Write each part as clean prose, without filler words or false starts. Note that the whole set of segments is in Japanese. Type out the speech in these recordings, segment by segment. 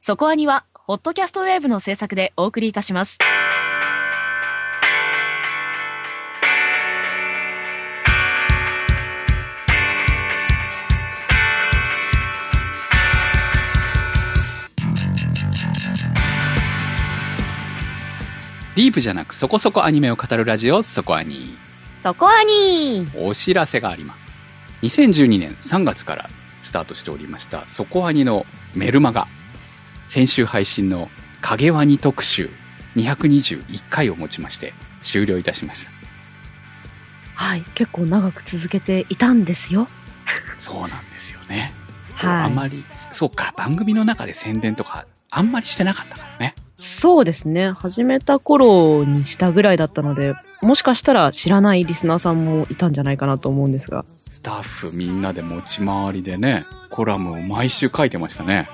そこアニはホットキャストウェーブの制作でお送りいたします。 ディープじゃなくそこそこアニメを語るラジオ、そこアニ。 そこアニお知らせがあります。2012年3月からスタートしておりましたそこアニのメルマガ、先週配信の影ワニ特集221回をもちまして終了いたしました。 はい、結構長く続けていたんですよ。 そうなんですよね。 はい。 あんまり、そうか、番組の中で宣伝とかあんまりしてなかったからね。 そうですね。始めた頃にしたぐらいだったので、もしかしたら知らないリスナーさんもいたんじゃないかなと思うんですが。 スタッフみんなで持ち回りでね、コラムを毎週書いてましたね。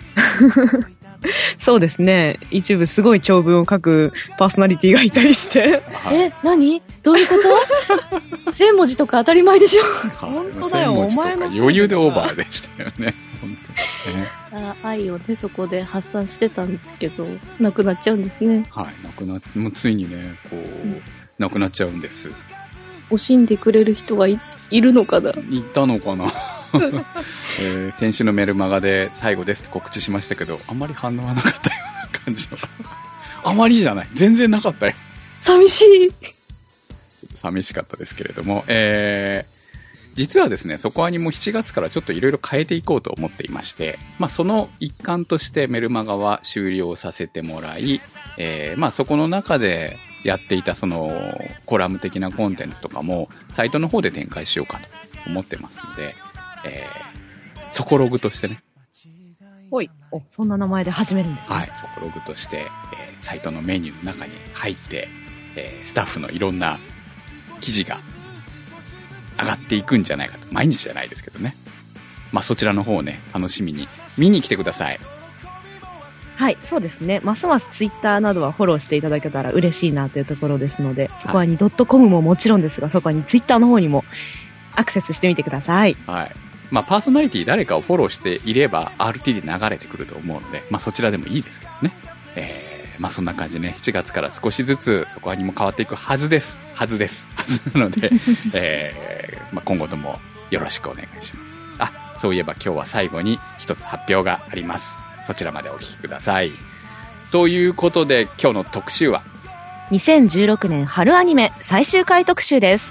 そうですね。一部すごい長文を書くパーソナリティがいたりして。 何？どういうこと？1000文字とか当たり前でしょ。 本当だよ、お前の余裕でオーバーでしたよね。本当にね。 愛をね、そこで発散してたんですけど、なくなっちゃうんですね。 はい、もうついにね、こう、なくなっちゃうんです。 惜しんでくれる人はいるのかな？ いたのかな。先週のメルマガで最後ですって告知しましたけど、あんまり反応はなかったような感じの。あまりじゃない、全然なかったよ。 寂しい。 ちょっと寂しかったですけれども、実はですね、そこアニも7月からちょっといろいろ変えていこうと思っていまして、その一環としてメルマガは終了させてもらい、そこの中でやっていたそのコラム的なコンテンツとかもサイトの方で展開しようかと思ってますので、ソコログとしてね。 ほい。そんな名前で始めるんですね。 はい、ソコログとして、サイトのメニューの中に入って、スタッフのいろんな記事が上がっていくんじゃないかと。毎日じゃないですけどね。そちらの方をね、楽しみに見に来てください。 はい、そうですね。ますますツイッターなどはフォローしていただけたら嬉しいなというところですので、そこはに .com ももちろんですが、そこはにツイッターの方にもアクセスしてみてください。 はい。パーソナリティ誰かをフォローしていれば RT で流れてくると思うので、そちらでもいいですけどね。そんな感じでね、7月から少しずつそこにも変わっていくはずなので、今後ともよろしくお願いします。そういえば今日は最後に一つ発表があります。そちらまでお聞きください。ということで今日の特集は 2016年春アニメ最終回特集です。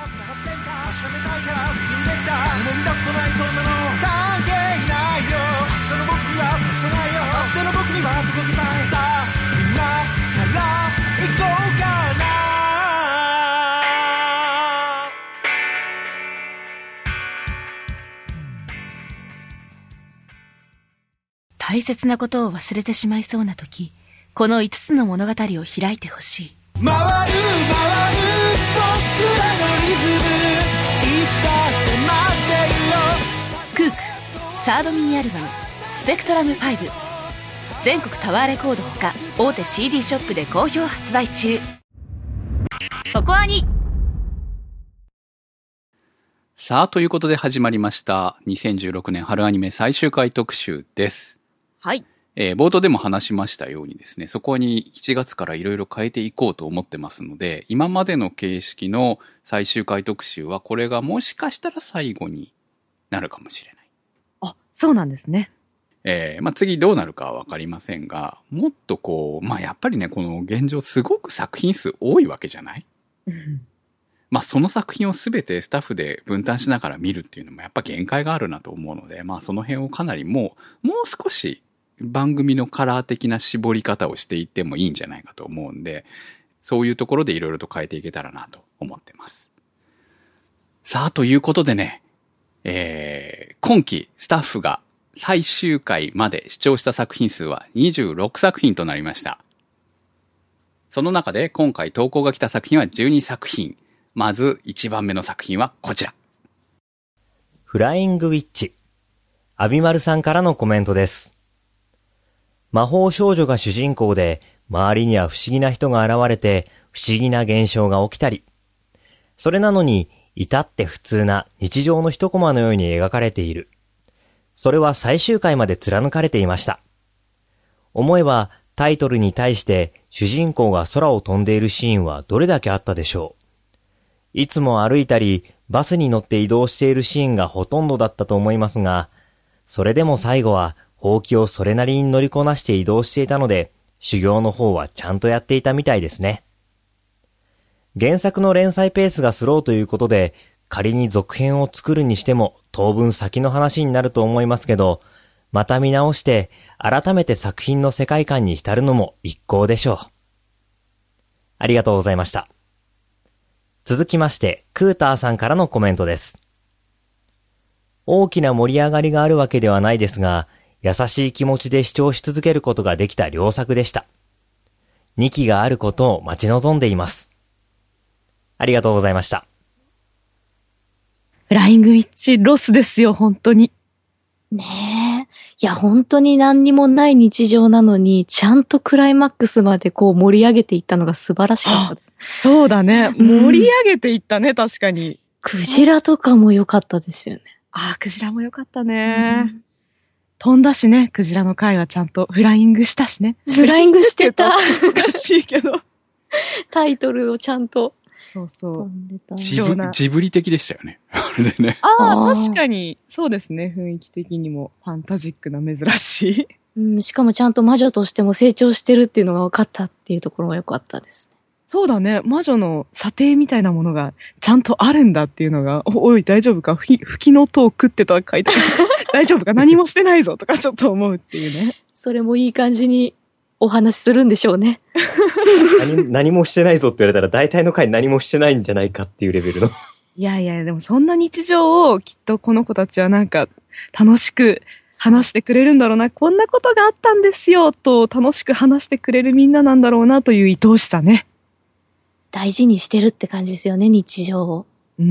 大切なことを忘れてしまいそうな時、この5つの物語を開いてほしい。 回る僕らのリズム、いつだって待ってるよ。 クークサードミニアルバムスペクトラム5、全国タワーレコードほか大手 CD ショップで好評発売中。そこアニ。 さあ、ということで始まりました2016年春アニメ最終回特集です。 はい。 冒頭でも話しましたようにですね、そこに7月からいろいろ変えていこうと思ってますので、今までの形式の最終回特集はこれがもしかしたら最後になるかもしれない。 そうなんですね。 次どうなるかはわかりませんが、もっとやっぱりね、この現状すごく作品数多いわけじゃない？その作品をすべてスタッフで分担しながら見るっていうのもやっぱ限界があるなと思うので、その辺をかなりもう少し番組のカラー的な絞り方をしていってもいいんじゃないかと思うんで、そういうところでいろいろと変えていけたらなと思ってます。さあ、ということでね、今期スタッフが最終回まで視聴した作品数は26作品となりました。その中で今回投稿が来た作品は12作品。まず1番目の作品はこちら。 フライングウィッチ。アビマルさんからのコメントです。魔法少女が主人公で、周りには不思議な人が現れて、不思議な現象が起きたり。それなのに、至って普通な日常の一コマのように描かれている。それは最終回まで貫かれていました。 思えばタイトルに対して主人公が空を飛んでいるシーンはどれだけあったでしょう。いつも歩いたりバスに乗って移動しているシーンがほとんどだったと思いますが、それでも最後はほうきをそれなりに乗りこなして移動していたので、修行の方はちゃんとやっていたみたいですね。原作の連載ペースがスローということで、仮に続編を作るにしても当分先の話になると思いますけど、また見直して改めて作品の世界観に浸るのも一考でしょう。ありがとうございました。続きまして、クーターさんからのコメントです。大きな盛り上がりがあるわけではないですが、優しい気持ちで視聴し続けることができた良作でした。2期があることを待ち望んでいます。ありがとうございました。 フライングウィッチロスですよ、本当に。 ねえ。いや、本当に何にもない日常なのに、ちゃんとクライマックスまでこう盛り上げていったのが素晴らしかったです。 そうだね。盛り上げていったね、確かに。 クジラとかも良かったですよね。 ああ、クジラも良かったね。飛んだしね、クジラの回はちゃんとフライングしたしね。 フライングしてた。 おかしいけど。 タイトルをちゃんとそうそ飛う。 んでた。 ジブリ的でしたよね。あれでね。 ああ、 あー確かに、そうですね。雰囲気的にもファンタジックな珍しい。 うん、しかもちゃんと魔女としても成長してるっていうのが分かったっていうところが良かったですね。 そうだね。魔女の査定みたいなものがちゃんとあるんだっていうのが、おい、大丈夫か吹きの塔食ってた書いてある。大丈夫か何もしてないぞとかちょっと思うっていうね。 それもいい感じにお話しするんでしょうね。 何もしてないぞって言われたら大体の回何もしてないんじゃないかっていうレベルの。 いやいや、でもそんな日常をきっとこの子たちはなんか楽しく話してくれるんだろうな。こんなことがあったんですよと楽しく話してくれるみんななんだろうなという愛おしさね。 大事にしてるって感じですよね、日常を。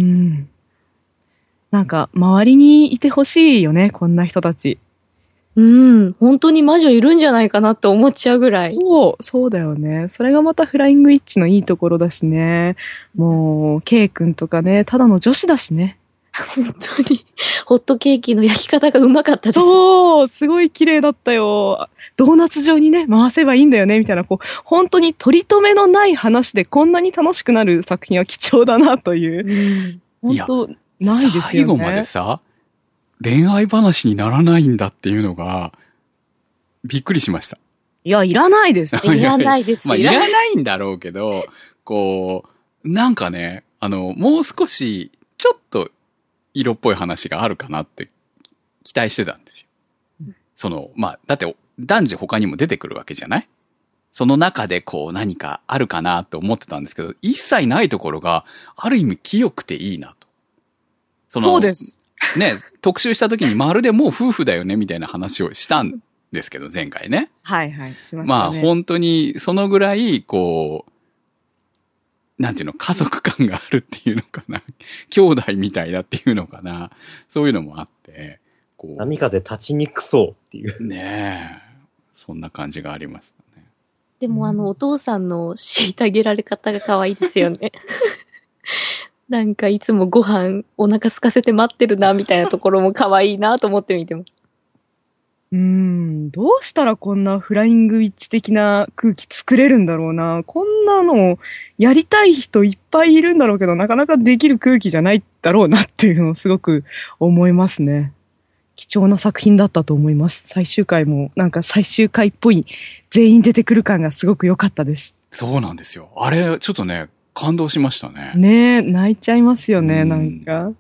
なんか周りにいてほしいよね、こんな人たち。 本当に魔女いるんじゃないかなって思っちゃうぐらい。 そうだよね。それがまたフライングウィッチのいいところだしね。もう、ケイ君とかね、ただの女子だしね。 本当に、ホットケーキの焼き方がうまかったです。 そう、すごい綺麗だったよ。ドーナツ状にね、回せばいいんだよね、みたいな、こう、本当に取り留めのない話でこんなに楽しくなる作品は貴重だなという。本当、ないですよね。 最後までさ、恋愛話にならないんだっていうのが、びっくりしました。 いや、いらないです。 いらないです。 まあ、いらないんだろうけど、こう、なんかね、もう少し、ちょっと、色っぽい話があるかなって期待してたんですよ。まあ、だって男女他にも出てくるわけじゃない？その中でこう何かあるかなと思ってたんですけど、一切ないところがある意味清くていいなと。 そうです。 ね、特集した時にまるでもう夫婦だよねみたいな話をしたんですけど、前回ね。 はいはい、しましたね。 まあ本当にそのぐらいこう、なんていうの、家族感があるっていうのかな。兄弟みたいだっていうのかな。そういうのもあって、こう。 波風立ちにくそうっていう。 ねえ。そんな感じがありましたね。 でもお父さんの虐げられ方が可愛いですよね。なんかいつもご飯お腹空かせて待ってるなみたいなところも可愛いなと思って見てます。 どうしたらこんなフライングウィッチ的な空気作れるんだろうな。こんなのやりたい人いっぱいいるんだろうけど、なかなかできる空気じゃないだろうなっていうのをすごく思いますね。貴重な作品だったと思います。最終回もなんか最終回っぽい全員出てくる感がすごく良かったです。 そうなんですよ。あれ、ちょっとね、感動しましたね。 ねえ、泣いちゃいますよね、なんか。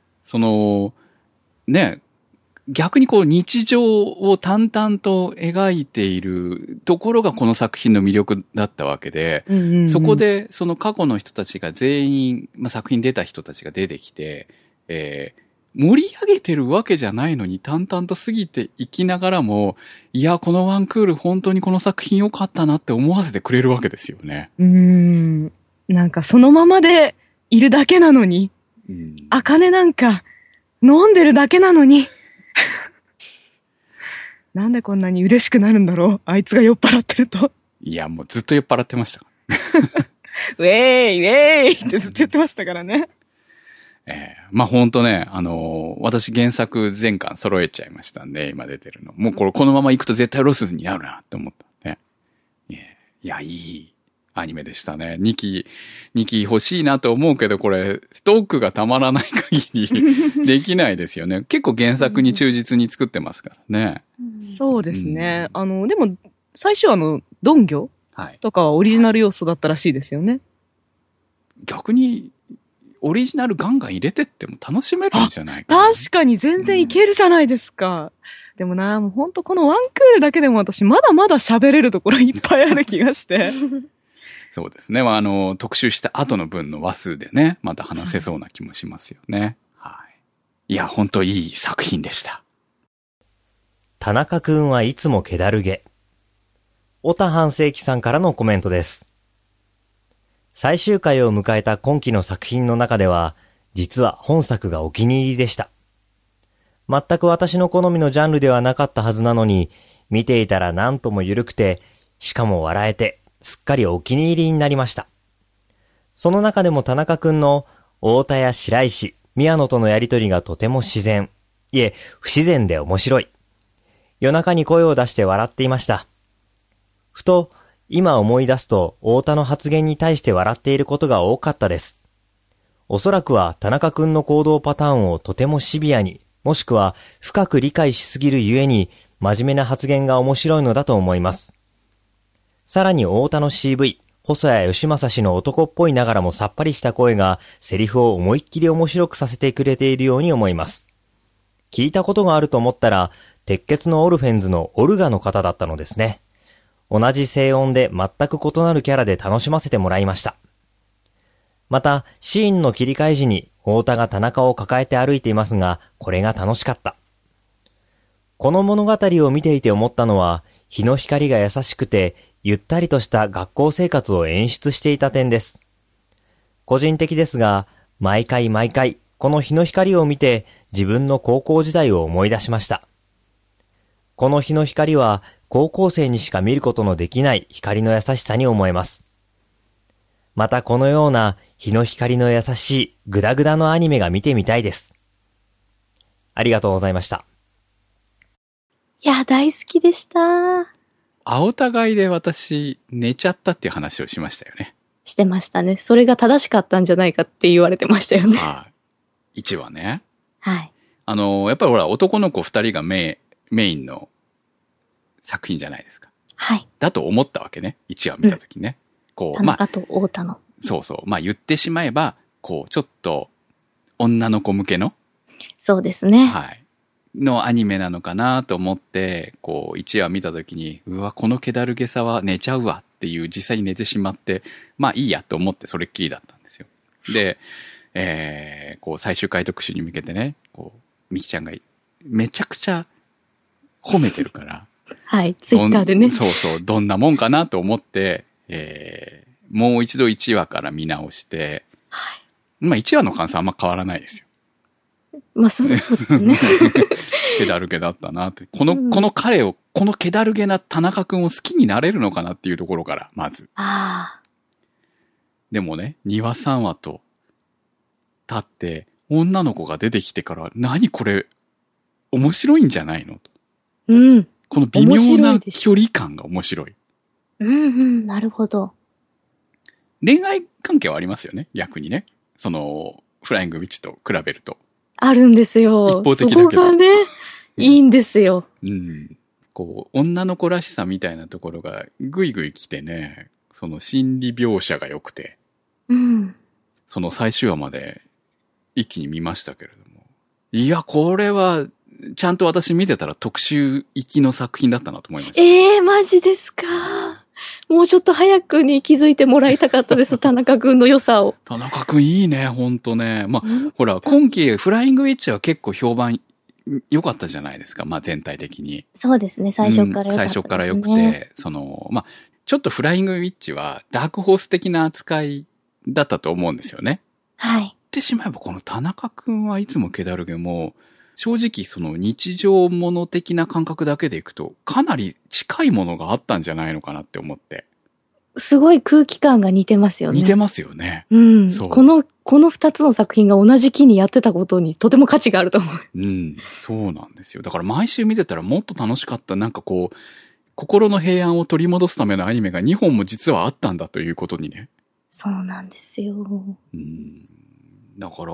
ね、逆にこう日常を淡々と描いているところがこの作品の魅力だったわけで、そこでその過去の人たちが全員、まあ、作品出た人たちが出てきて、盛り上げてるわけじゃないのに淡々と過ぎていきながらも、いや、このワンクール本当にこの作品良かったなって思わせてくれるわけですよね。 なんかそのままでいるだけなのに、茜なんか飲んでるだけなのに、なんでこんなに嬉しくなるんだろう、あいつが酔っ払ってると。 いや、もうずっと酔っ払ってました。 ウェーイウェーイってずっと言ってましたからね。 まあ、ほんとね、私原作全巻揃えちゃいましたんで、今出てるの。もうこのまま行くと絶対ロスになるなって思ったね。いや、いいアニメでしたね。2期欲しいなと思うけど、これ、ストックがたまらない限りできないですよね。結構原作に忠実に作ってますからね。 そうですね。でも、最初ドンギョはい。 とかはオリジナル要素だったらしいですよね。 逆に、オリジナルガンガン入れてっても楽しめるんじゃないかな。 確かに全然いけるじゃないですか。でもな、もうほんとこのワンクールだけでも私まだまだ喋れるところいっぱいある気がして。 そうですね。特集した後の分の話数でね、また話せそうな気もしますよね。はい。いや、ほんといい作品でした。 田中くんはいつも気だるげ。小田半世紀さんからのコメントです。最終回を迎えた今期の作品の中では、実は本作がお気に入りでした。全く私の好みのジャンルではなかったはずなのに、見ていたらなんとも緩くて、しかも笑えて、すっかりお気に入りになりました。その中でも田中くんの太田や白石、宮野とのやりとりがとても自然、いえ、不自然で面白い。夜中に声を出して笑っていました。ふと、今思い出すと太田の発言に対して笑っていることが多かったです。おそらくは田中くんの行動パターンをとてもシビアに、もしくは深く理解しすぎるゆえに真面目な発言が面白いのだと思います。さらに太田の CV、細谷義正氏の男っぽいながらもさっぱりした声がセリフを思いっきり面白くさせてくれているように思います。聞いたことがあると思ったら、鉄血のオルフェンズのオルガの方だったのですね。同じ声音で全く異なるキャラで楽しませてもらいました。また、シーンの切り替え時に太田が田中を抱えて歩いていますが、これが楽しかった。この物語を見ていて思ったのは、日の光が優しくて、ゆったりとした学校生活を演出していた点です。個人的ですが、毎回この日の光を見て、自分の高校時代を思い出しました。この日の光は、高校生にしか見ることのできない光の優しさに思えます。またこのような日の光の優しいグダグダのアニメが見てみたいです。ありがとうございました。 いや、大好きでした。 青互いで私、寝ちゃったっていう話をしましたよね。 してましたね。それが正しかったんじゃないかって言われてましたよね。 はい。1話ね。 はい。 やっぱりほら、男の子2人がメインの作品じゃないですか。 はい。 だと思ったわけね。1話見たときね。 田中と太田の。 そうそう。まあ言ってしまえば、ちょっと、女の子向けの。 そうですね。 はい。のアニメなのかなと思って、1話見たときに、うわ、この気だるげさは寝ちゃうわっていう、実際に寝てしまって、まあいいやと思ってそれっきりだったんですよ。で、最終回特集に向けてね、みきちゃんがめちゃくちゃ褒めてるから、 はい、ツイッターでね。 そうそう、どんなもんかなと思って、もう一度1話から見直して、 はい。 まあ1話の感想はあんま変わらないですよ。 まあそうですね。 気だるげだったなって。この彼を、この気だるげな田中くんを好きになれるのかなっていうところから、まず。 ああ。 でもね、2話3話と経って、女の子が出てきてから、何これ、面白いんじゃないのと。 うん。 この微妙な距離感が面白い。 うんうん、なるほど。 恋愛関係はありますよね、逆にね。フライングウィッチと比べると。 あるんですよ。 一方的だけど。 そこがね、いいんですよ。 うん。女の子らしさみたいなところがぐいぐい来てね、その心理描写が良くて。 うん。 その最終話まで一気に見ましたけれども。いや、これは、ちゃんと私見てたら特集行きの作品だったなと思いました。 マジですか。もうちょっと早くに気づいてもらいたかったです、田中くんの良さを。 田中くんいいね、ほんとね。まあ、ほら、今期フライングウィッチは結構評判良かったじゃないですか、まあ全体的に。 そうですね、最初から良かったですね。 最初から良くて、まあ、ちょっとフライングウィッチはダークホース的な扱いだったと思うんですよね。 はい。 言ってしまえばこの田中くんはいつも気だるげも、正直日常もの的な感覚だけでいくと、かなり近いものがあったんじゃないのかなって思って。 すごい空気感が似てますよね。 似てますよね。 うん。 そうこの二つの作品が同じ期にやってたことにとても価値があると思う。 うん、そうなんですよ。だから毎週見てたらもっと楽しかった、なんかこう、心の平安を取り戻すためのアニメが2本も実はあったんだということにね。 そうなんですよ。 だから、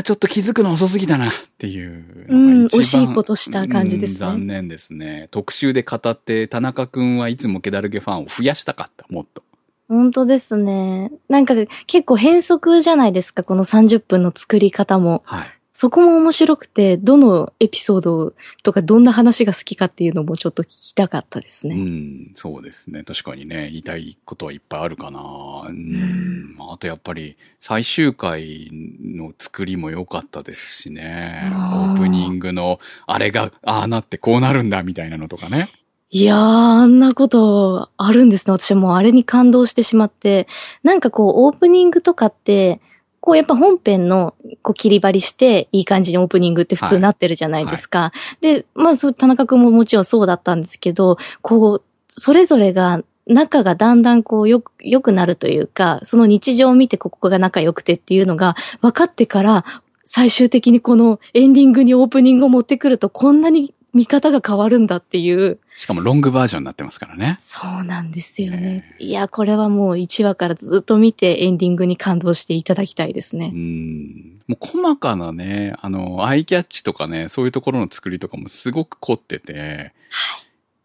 ちょっと気づくの遅すぎたなっていうのが惜しいことした感じですね。 残念ですね。特集で語って田中くんはいつもケダルゲファンを増やしたかった、もっと。 本当ですね。なんか結構変則じゃないですか、この30分の作り方も。 はい。 そこも面白くて、どのエピソードとかどんな話が好きかっていうのもちょっと聞きたかったですね。 そうですね。確かにね、言いたいことはいっぱいあるかな。あとやっぱり最終回の作りも良かったですしね。オープニングのあれがああなってこうなるんだみたいなのとかね。 いやー、あんなことあるんですね。私はもうあれに感動してしまって。なんかこう、オープニングとかって、こうやっぱ本編のこう切り張りしていい感じにオープニングって普通なってるじゃないですか。で、まあそう、田中くんももちろんそうだったんですけど、こう、それぞれが仲がだんだんこう良くなるというか、その日常を見てここが仲良くてっていうのが分かってから、最終的にこのエンディングにオープニングを持ってくるとこんなに見方が変わるんだっていう。 しかもロングバージョンになってますからね。 そうなんですよね。いや、これはもう1話からずっと見てエンディングに感動していただきたいですね。 もう細かなね、アイキャッチとかね、そういうところの作りとかもすごく凝ってて、はい。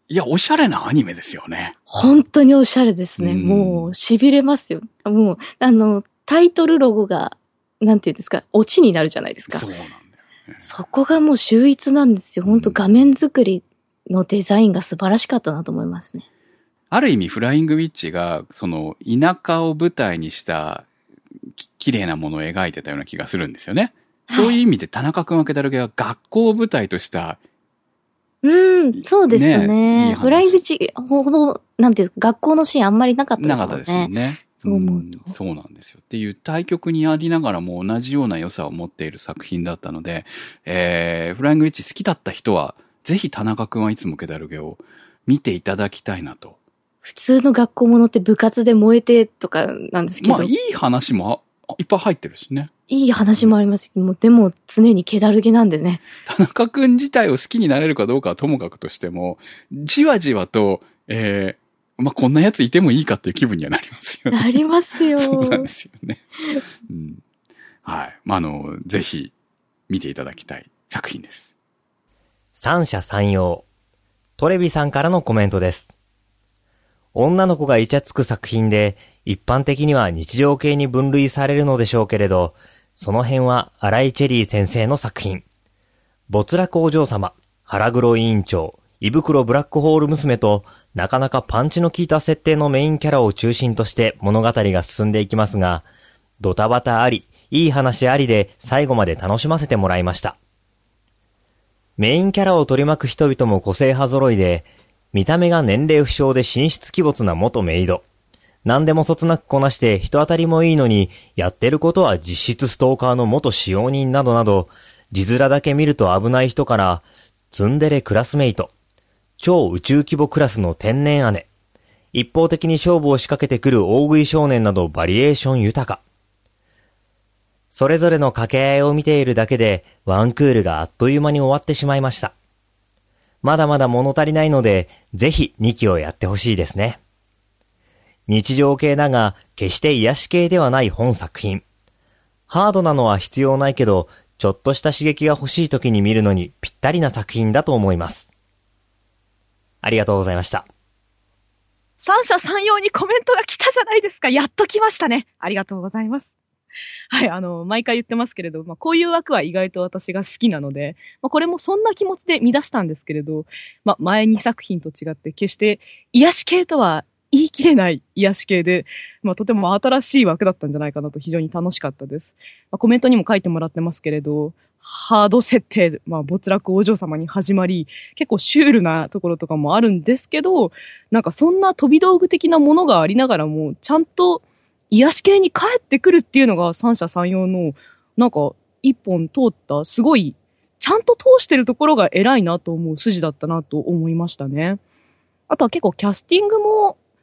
いや、おしゃれなアニメですよね。 本当におしゃれですね。もう、痺れますよ。もう、タイトルロゴが、なんていうんですか、オチになるじゃないですか。 そうなんだよね。 そこがもう秀逸なんですよ。本当画面作りのデザインが素晴らしかったなと思いますね。 ある意味、フライングウィッチが、その、田舎を舞台にした綺麗なものを描いてたような気がするんですよね。はい、そういう意味で田中君はケダルゲは学校を舞台とした、 そうですね。フライングウィッチ、ほぼ、なんていうか、学校のシーンあんまりなかったですもんね。 なかったですよね。 そう思うと。 そうなんですよ。っていう対極にありながらも同じような良さを持っている作品だったので、フライングウィッチ好きだった人は、ぜひ田中くんはいつもケダルゲを見ていただきたいなと。 普通の学校ものって部活で燃えてとかなんですけど。 まあいい話もいっぱい入ってるしね。 いい話もありますけど、でも常にケダルゲなんでね。 田中くん自体を好きになれるかどうかはともかくとしても、じわじわと、まあ、こんなやついてもいいかっていう気分にはなりますよね。 なりますよ。 そうなんですよね。はい。まあ、ぜひ見ていただきたい作品です。 三者三様。トレビさんからのコメントです。女の子がイチャつく作品で、一般的には日常系に分類されるのでしょうけれど、その辺は荒井チェリー先生の作品。没落お嬢様、腹黒委員長、胃袋ブラックホール娘と、なかなかパンチの効いた設定のメインキャラを中心として物語が進んでいきますが、ドタバタあり、いい話ありで最後まで楽しませてもらいました。メインキャラを取り巻く人々も個性派揃いで、見た目が年齢不詳で神出鬼没な元メイド。何でもそつなくこなして人当たりもいいのに、やってることは実質ストーカーの元使用人などなど、字面だけ見ると危ない人から、ツンデレクラスメイト、超宇宙規模クラスの天然姉、一方的に勝負を仕掛けてくる大食い少年などバリエーション豊か。それぞれの掛け合いを見ているだけで、ワンクールがあっという間に終わってしまいました。まだまだ物足りないので、ぜひ2期をやってほしいですね。日常系だが、決して癒し系ではない本作品。ハードなのは必要ないけど、ちょっとした刺激が欲しい時に見るのにぴったりな作品だと思います。ありがとうございました。 三者三様にコメントが来たじゃないですか。やっと来ましたね。ありがとうございます。はい、毎回言ってますけれど、こういう枠は意外と私が好きなので、これもそんな気持ちで見出したんですけれど、前2作品と違って決して癒し系とは言い切れない癒し系で、とても新しい枠だったんじゃないかなと非常に楽しかったです。コメントにも書いてもらってますけれど、ハード設定、没落お嬢様に始まり、結構シュールなところとかもあるんですけど、なんかそんな飛び道具的なものがありながらも、ちゃんと癒し系に帰ってくるっていうのが三者三様の、なんか一本通った、すごい、ちゃんと通してるところが偉いなと思う筋だったなと思いましたね。あとは結構キャスティングも、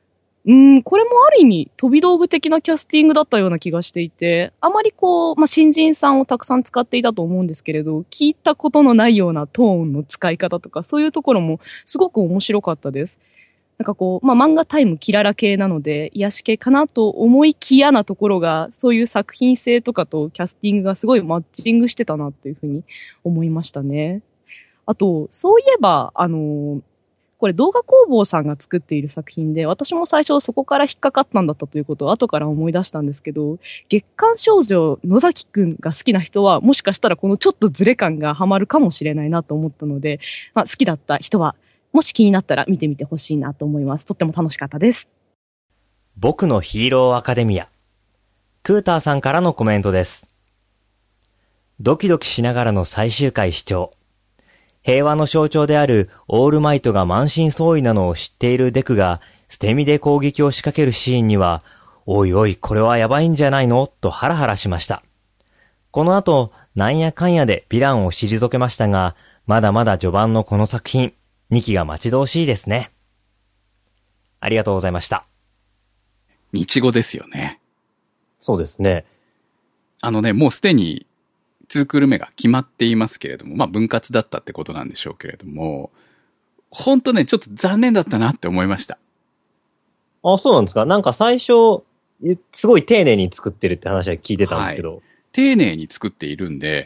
これもある意味飛び道具的なキャスティングだったような気がしていて、あまり新人さんをたくさん使っていたと思うんですけれど、聞いたことのないようなトーンの使い方とか、そういうところもすごく面白かったです。なんか漫画タイムキララ系なので、癒し系かなと思いきやなところが、そういう作品性とかとキャスティングがすごいマッチングしてたなっていうふうに思いましたね。あと、そういえば、これ動画工房さんが作っている作品で、私も最初そこから引っかかったんだったということを後から思い出したんですけど、月刊少女野崎くんが好きな人は、もしかしたらこのちょっとズレ感がハマるかもしれないなと思ったので、好きだった人は、もし気になったら見てみてほしいなと思います。とっても楽しかったです。 僕のヒーローアカデミア。クーターさんからのコメントです。ドキドキしながらの最終回視聴。平和の象徴であるオールマイトが満身創痍なのを知っているデクが捨て身で攻撃を仕掛けるシーンには、おいおいこれはやばいんじゃないのとハラハラしました。この後、なんやかんやでヴィランを退けましたが、まだまだ序盤のこの作品、2期が待ち遠しいですね。ありがとうございました。 日語ですよね。 そうですね。 もうすでに2クール目が決まっていますけれども、分割だったってことなんでしょうけれども、ほんとね、ちょっと残念だったなって思いました。 あ、そうなんですか。なんか最初、すごい丁寧に作ってるって話は聞いてたんですけど。 はい、丁寧に作っているんで、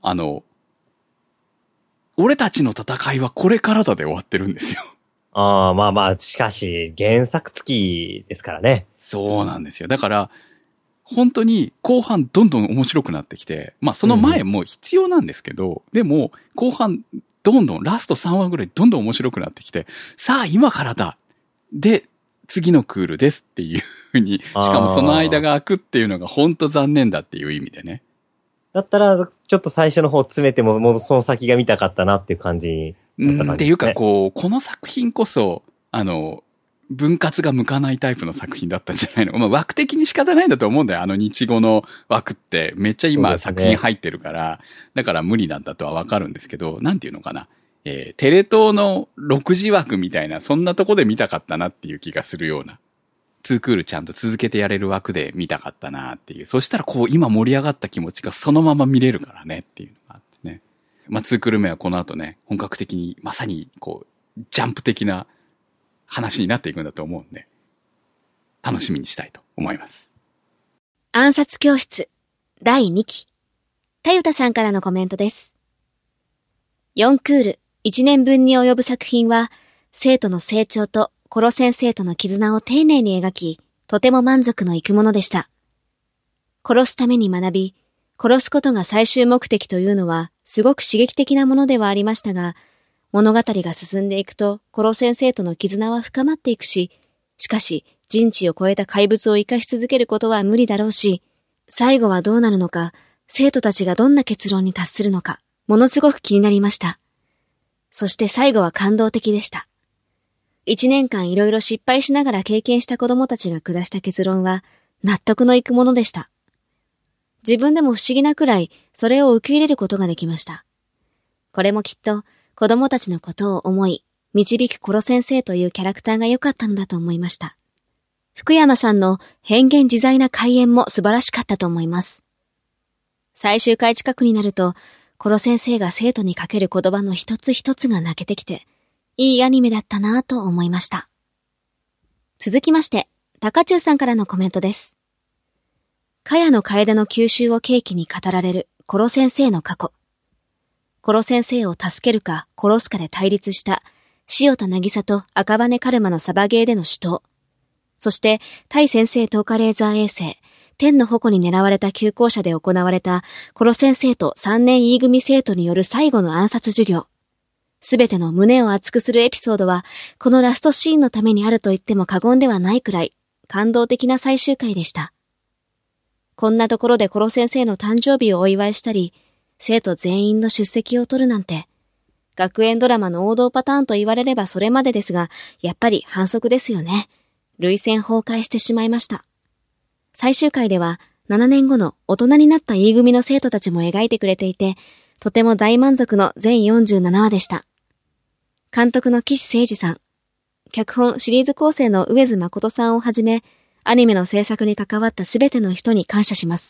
俺たちの戦いはこれからだで終わってるんですよ。 しかし、原作付きですからね。 そうなんですよ。だから、本当に後半どんどん面白くなってきて、その前も必要なんですけど、でも後半どんどんラスト3話ぐらいどんどん面白くなってきて、さあ今からだで、次のクールですっていう風に、しかもその間が空くっていうのが本当残念だっていう意味でね。 だったら、ちょっと最初の方詰めても、もうその先が見たかったなっていう感じになった感じですね。 っていうかこの作品こそ、分割が向かないタイプの作品だったんじゃないの。枠的に仕方ないんだと思うんだよ。日語の枠ってめっちゃ今作品入ってるから、だから無理なんだとはわかるんですけど、なんていうのかな。テレ東の6時枠みたいな、そんなとこで見たかったなっていう気がするような。2クールちゃんと続けてやれる枠で見たかったなっていう。そしたら今盛り上がった気持ちがそのまま見れるからねっていうのがあってね。2クール目はこの後ね、本格的にまさにジャンプ的な話になっていくんだと思うんで、楽しみにしたいと思います。 暗殺教室第2期。たゆたさんからのコメントです。4クール1年分に及ぶ作品は、生徒の成長とコロ先生との絆を丁寧に描き、とても満足のいくものでした。殺すために学び、殺すことが最終目的というのは、すごく刺激的なものではありましたが、物語が進んでいくと、コロ先生との絆は深まっていくし、しかし、人知を超えた怪物を生かし続けることは無理だろうし、最後はどうなるのか、生徒たちがどんな結論に達するのか、ものすごく気になりました。そして最後は感動的でした。1年間いろいろ失敗しながら経験した子供たちが下した結論は、納得のいくものでした。自分でも不思議なくらい、それを受け入れることができました。これもきっと、子供たちのことを思い、導くコロ先生というキャラクターが良かったのだと思いました。福山さんの変幻自在な開演も素晴らしかったと思います。最終回近くになると、コロ先生が生徒にかける言葉の一つ一つが泣けてきて、いいアニメだったなぁと思いました。続きまして、高中さんからのコメントです。茅野楓の吸収を契機に語られるコロ先生の過去。コロ先生を助けるか殺すかで対立した塩田渚と赤羽カルマのサバゲーでの死闘。そして対先生10日レーザー衛星、天の矛に狙われた旧校舎で行われたコロ先生と3年 E 組生徒による最後の暗殺授業。すべての胸を熱くするエピソードは、このラストシーンのためにあると言っても過言ではないくらい、感動的な最終回でした。こんなところでコロ先生の誕生日をお祝いしたり、生徒全員の出席を取るなんて、学園ドラマの王道パターンと言われればそれまでですが、やっぱり反則ですよね。涙腺崩壊してしまいました。最終回では、7年後の大人になった E 組の生徒たちも描いてくれていて、とても大満足の全47話でした。監督の岸誠二さん。 脚本、シリーズ構成の上津誠さんをはじめ、アニメの制作に関わったすべての人に感謝します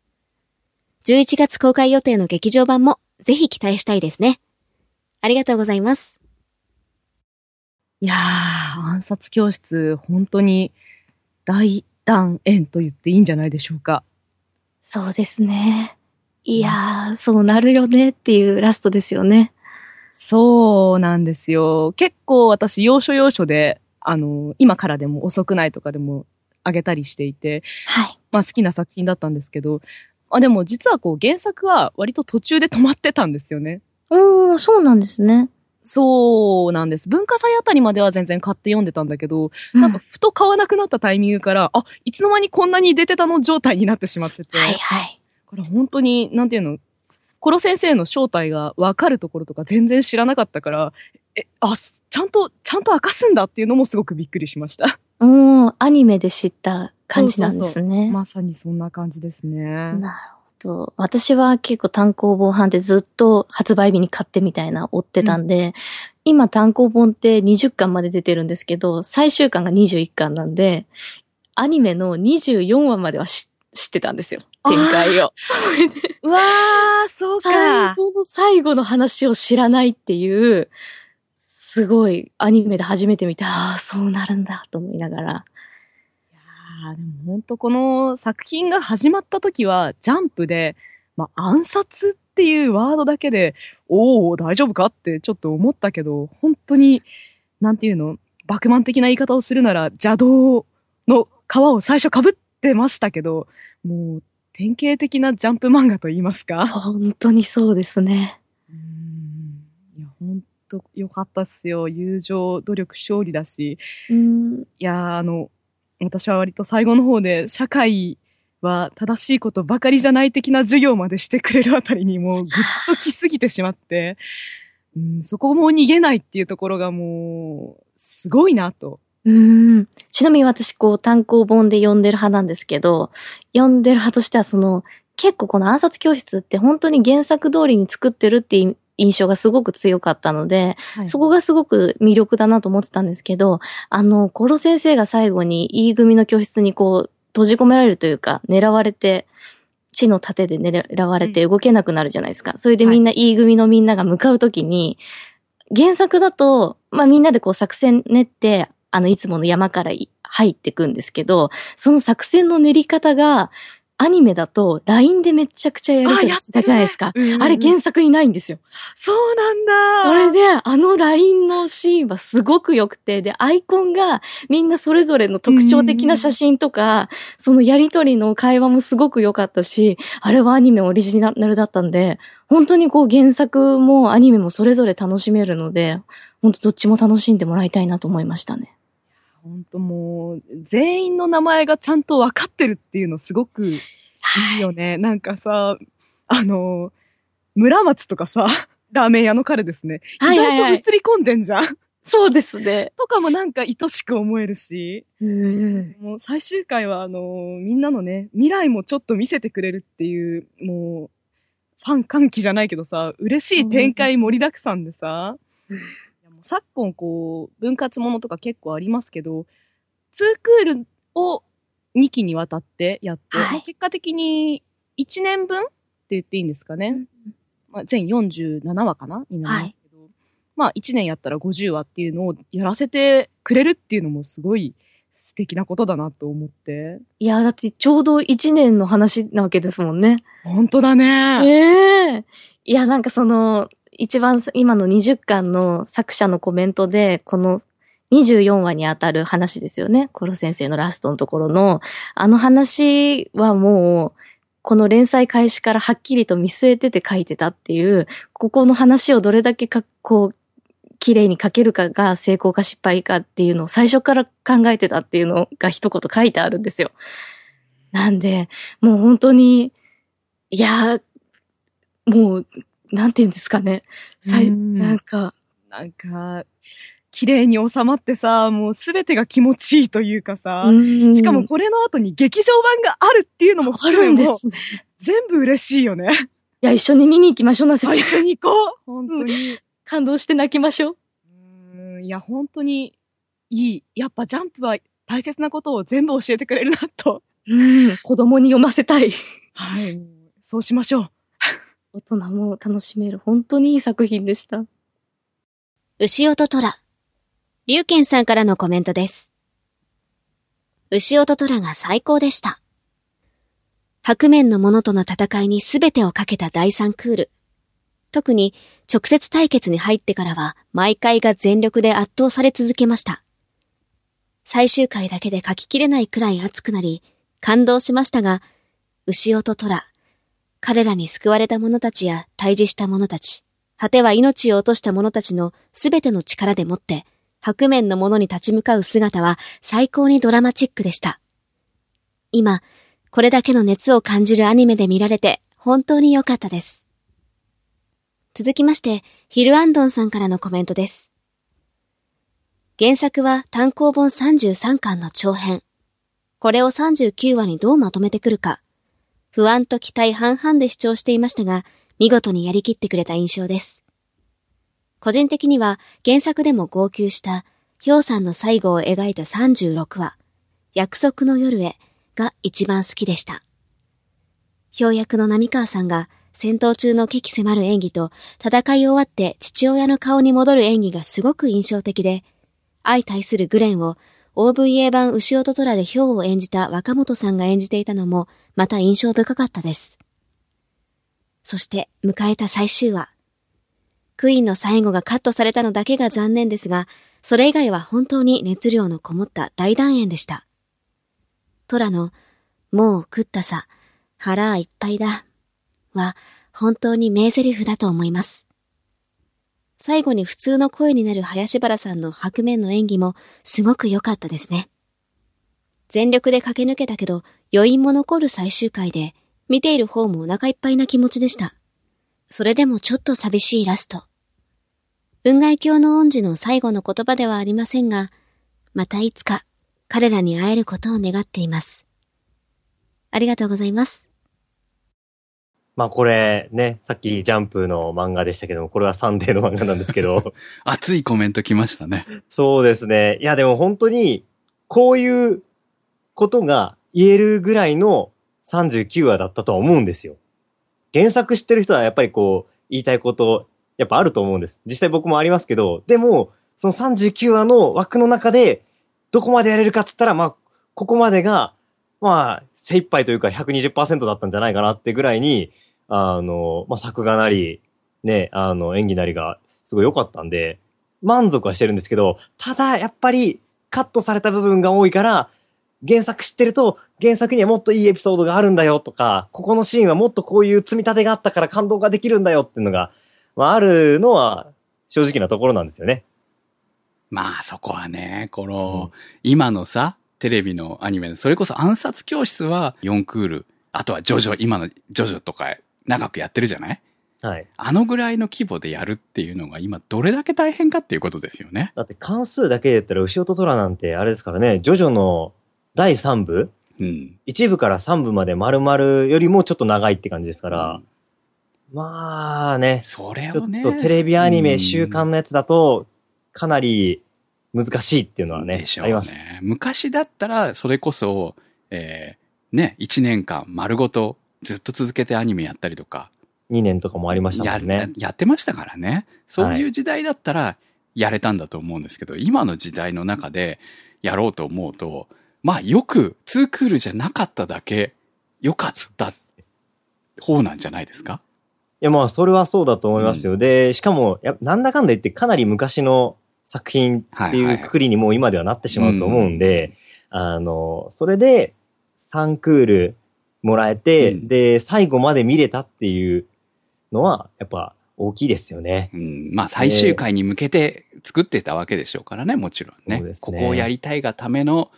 。11月公開予定の劇場版もぜひ期待したいですね。ありがとうございます。 いやー、暗殺教室、本当に大団円と言っていいんじゃないでしょうか。 そうですね。いやー、そうなるよねっていうラストですよね。 そうなんですよ。結構私、要所要所で、今からでも遅くないとかでもあげたりしていて、 はい。 まあ好きな作品だったんですけど、でも実はこう原作は割と途中で止まってたんですよね。 そうなんですね。 そうなんです。文化祭あたりまでは全然買って読んでたんだけど、なんかふと買わなくなったタイミングから、いつの間にこんなに出てたの状態になってしまってて。 はいはい。 これ本当に、なんていうの、コロ先生の正体がわかるところとか全然知らなかったから、ちゃんと明かすんだっていうのもすごくびっくりしました。 アニメで知った感じなんですね。 そうまさにそんな感じですね。 なるほど。私は結構単行本版でずっと発売日に買ってみたいな追ってたんで、今単行本って20巻まで出てるんですけど、最終巻が21巻なんで、アニメの24話までは知ってたんですよ。展開を。 うわー、そうか。 最後の話を知らないっていう、すごいアニメで初めて見て、そうなるんだと思いながら。 いやー、でも本当この作品が始まった時は、ジャンプで、暗殺っていうワードだけで、大丈夫かってちょっと思ったけど、本当に、なんていうの、バクマン的な言い方をするなら、邪道の皮を最初被ってましたけど、もう、典型的なジャンプ漫画と言いますか。 本当にそうですね。 いや、本当良かったっすよ。友情、努力、勝利だし。いや、私は割と最後の方で、社会は正しいことばかりじゃない的な授業までしてくれるあたりにもうぐっと来すぎてしまって、そこも逃げないっていうところがもう、すごいなと。 ちなみに私単行本で読んでる派なんですけど、読んでる派としては結構この暗殺教室って本当に原作通りに作ってるっていう印象がすごく強かったので、はい、そこがすごく魅力だなと思ってたんですけど、コロ先生が最後に E 組の教室に閉じ込められるというか、狙われて、地の盾で狙われて動けなくなるじゃないですか。それでみんな E 組のみんなが向かうときに、原作だと、みんなで作戦練って、いつもの山から入ってくんですけど、その作戦の練り方が、アニメだと LINE でめちゃくちゃやりとりしてたじゃないですか。あれ原作にないんですよ。 そうなんだ。 それで、LINE のシーンはすごく良くて、で、アイコンがみんなそれぞれの特徴的な写真とか、そのやりとりの会話もすごく良かったし、あれはアニメオリジナルだったんで、本当に原作もアニメもそれぞれ楽しめるので、本当どっちも楽しんでもらいたいなと思いましたね。 本当もう、全員の名前がちゃんと分かってるっていうのすごくいいよね。なんかさ、村松とかさ、ラーメン屋の彼ですね。意外と映り込んでんじゃん。 そうですね。 とかもなんか愛しく思えるし。もう最終回はみんなのね、未来もちょっと見せてくれるっていう、もう、ファン歓喜じゃないけどさ、嬉しい展開盛りだくさんでさ、昨今分割ものとか結構ありますけど、2クールを2期にわたってやって、結果的に1年分って言っていいんですかね。全47話かなになりますけど、1年やったら50話っていうのをやらせてくれるっていうのもすごい素敵なことだなと思って。 いや、だってちょうど1年の話なわけですもんね。 本当だね。 いや、なんか一番今の20巻の作者のコメントで、この24話にあたる話ですよね。コロ先生のラストのところの、話はもう、この連載開始からはっきりと見据えてて書いてたっていう、ここの話をどれだけ綺麗に書けるかが成功か失敗かっていうのを最初から考えてたっていうのが一言書いてあるんですよ。なんで、もう本当に、もう、なんて言うんですかね。なんか、 綺麗に収まってさ、もうすべてが気持ちいいというかさ、しかもこれの後に劇場版があるっていうのもあるんですね。 全部嬉しいよね。 いや、一緒に見に行きましょう、なせちゃん。 一緒に行こう。本当に。 感動して泣きましょう。いや、本当に、 いい。やっぱジャンプは大切なことを全部教えてくれるなと。 子供に読ませたい。 はい。そうしましょう。 大人も楽しめる。本当にいい作品でした。 牛音虎。龍賢さんからのコメントです。牛音虎が最高でした。白面の者との戦いに全てをかけた第3クール。特に直接対決に入ってからは毎回が全力で圧倒され続けました。最終回だけで書ききれないくらい熱くなり感動しましたが、牛音虎、彼らに救われた者たちや退治した者たち、果ては命を落とした者たちのすべての力でもって白面の者に立ち向かう姿は最高にドラマチックでした。今、これだけの熱を感じるアニメで見られて本当に良かったです。続きまして、ヒルアンドンさんからのコメントです。原作は単行本33巻の長編。これを39話にどうまとめてくるか。不安と期待半々で視聴していましたが、見事にやりきってくれた印象です。個人的には原作でも号泣した氷さんの最後を描いた36話、約束の夜へが一番好きでした。氷役の浪川さんが戦闘中の鬼気迫る演技と戦い終わって父親の顔に戻る演技がすごく印象的で、相対するグレンをOVA 版牛音虎でヒョウを演じた若本さんが演じていたのもまた印象深かったです。そして迎えた最終話。クイーンの最後がカットされたのだけが残念ですが、それ以外は本当に熱量のこもった大団円でした。虎のもう食ったさ、腹いっぱいだは本当に名台詞だと思います。最後に普通の声になる林原さんの白面の演技もすごく良かったですね。全力で駆け抜けたけど余韻も残る最終回で、見ている方もお腹いっぱいな気持ちでした。それでもちょっと寂しいラスト。雲外鏡の恩師の最後の言葉ではありませんが、またいつか彼らに会えることを願っています。ありがとうございます。 まあこれね、さっきジャンプの漫画でしたけども、これはサンデーの漫画なんですけど。 熱いコメント来ましたね。 そうですね。いやでも本当に、こういうことが言えるぐらいの39話だったとは思うんですよ。原作知ってる人はやっぱりこう、言いたいこと、やっぱあると思うんです。実際僕もありますけど、でも、その39話の枠の中で、どこまでやれるかっつったら、まあ、ここまでが、まあ、精一杯というか 120% だったんじゃないかなってぐらいに、まあ、作画なり、ね、演技なりがすごい良かったんで、満足はしてるんですけど、ただ、やっぱり、カットされた部分が多いから、原作知ってると、原作にはもっといいエピソードがあるんだよとか、ここのシーンはもっとこういう積み立てがあったから感動ができるんだよっていうのが、まあ、あるのは正直なところなんですよね。 まあそこはね、今のさ、テレビのアニメの、それこそ暗殺教室は4クール、あとはジョジョ、今のジョジョとか長くやってるじゃない？ はい。 あのぐらいの規模でやるっていうのが今どれだけ大変かっていうことですよね。 だって関数だけで言ったら牛音虎なんてあれですからね、ジョジョの第3部、1部から3部まで丸々よりもちょっと長いって感じですから、まあね、 それをね、 ちょっとテレビアニメ週刊のやつだと、かなり難しいっていうのはね、 でしょうね。 あります。 昔だったら、それこそ、ね、1年間丸ごとずっと続けてアニメやったりとか。 2年とかもありましたもんね。 やってましたからね。そういう時代だったら、やれたんだと思うんですけど、今の時代の中でやろうと思うと、まあよく2クールじゃなかっただけ、良かった方なんじゃないですか？ いやまあそれはそうだと思いますよ。で、しかも、なんだかんだ言ってかなり昔の作品っていうくくりにもう今ではなってしまうと思うんで、それで3クールもらえて、で、最後まで見れたっていうのは、やっぱ大きいですよね。 まあ最終回に向けて作ってたわけでしょうからね、もちろんね。ここをやりたいがための、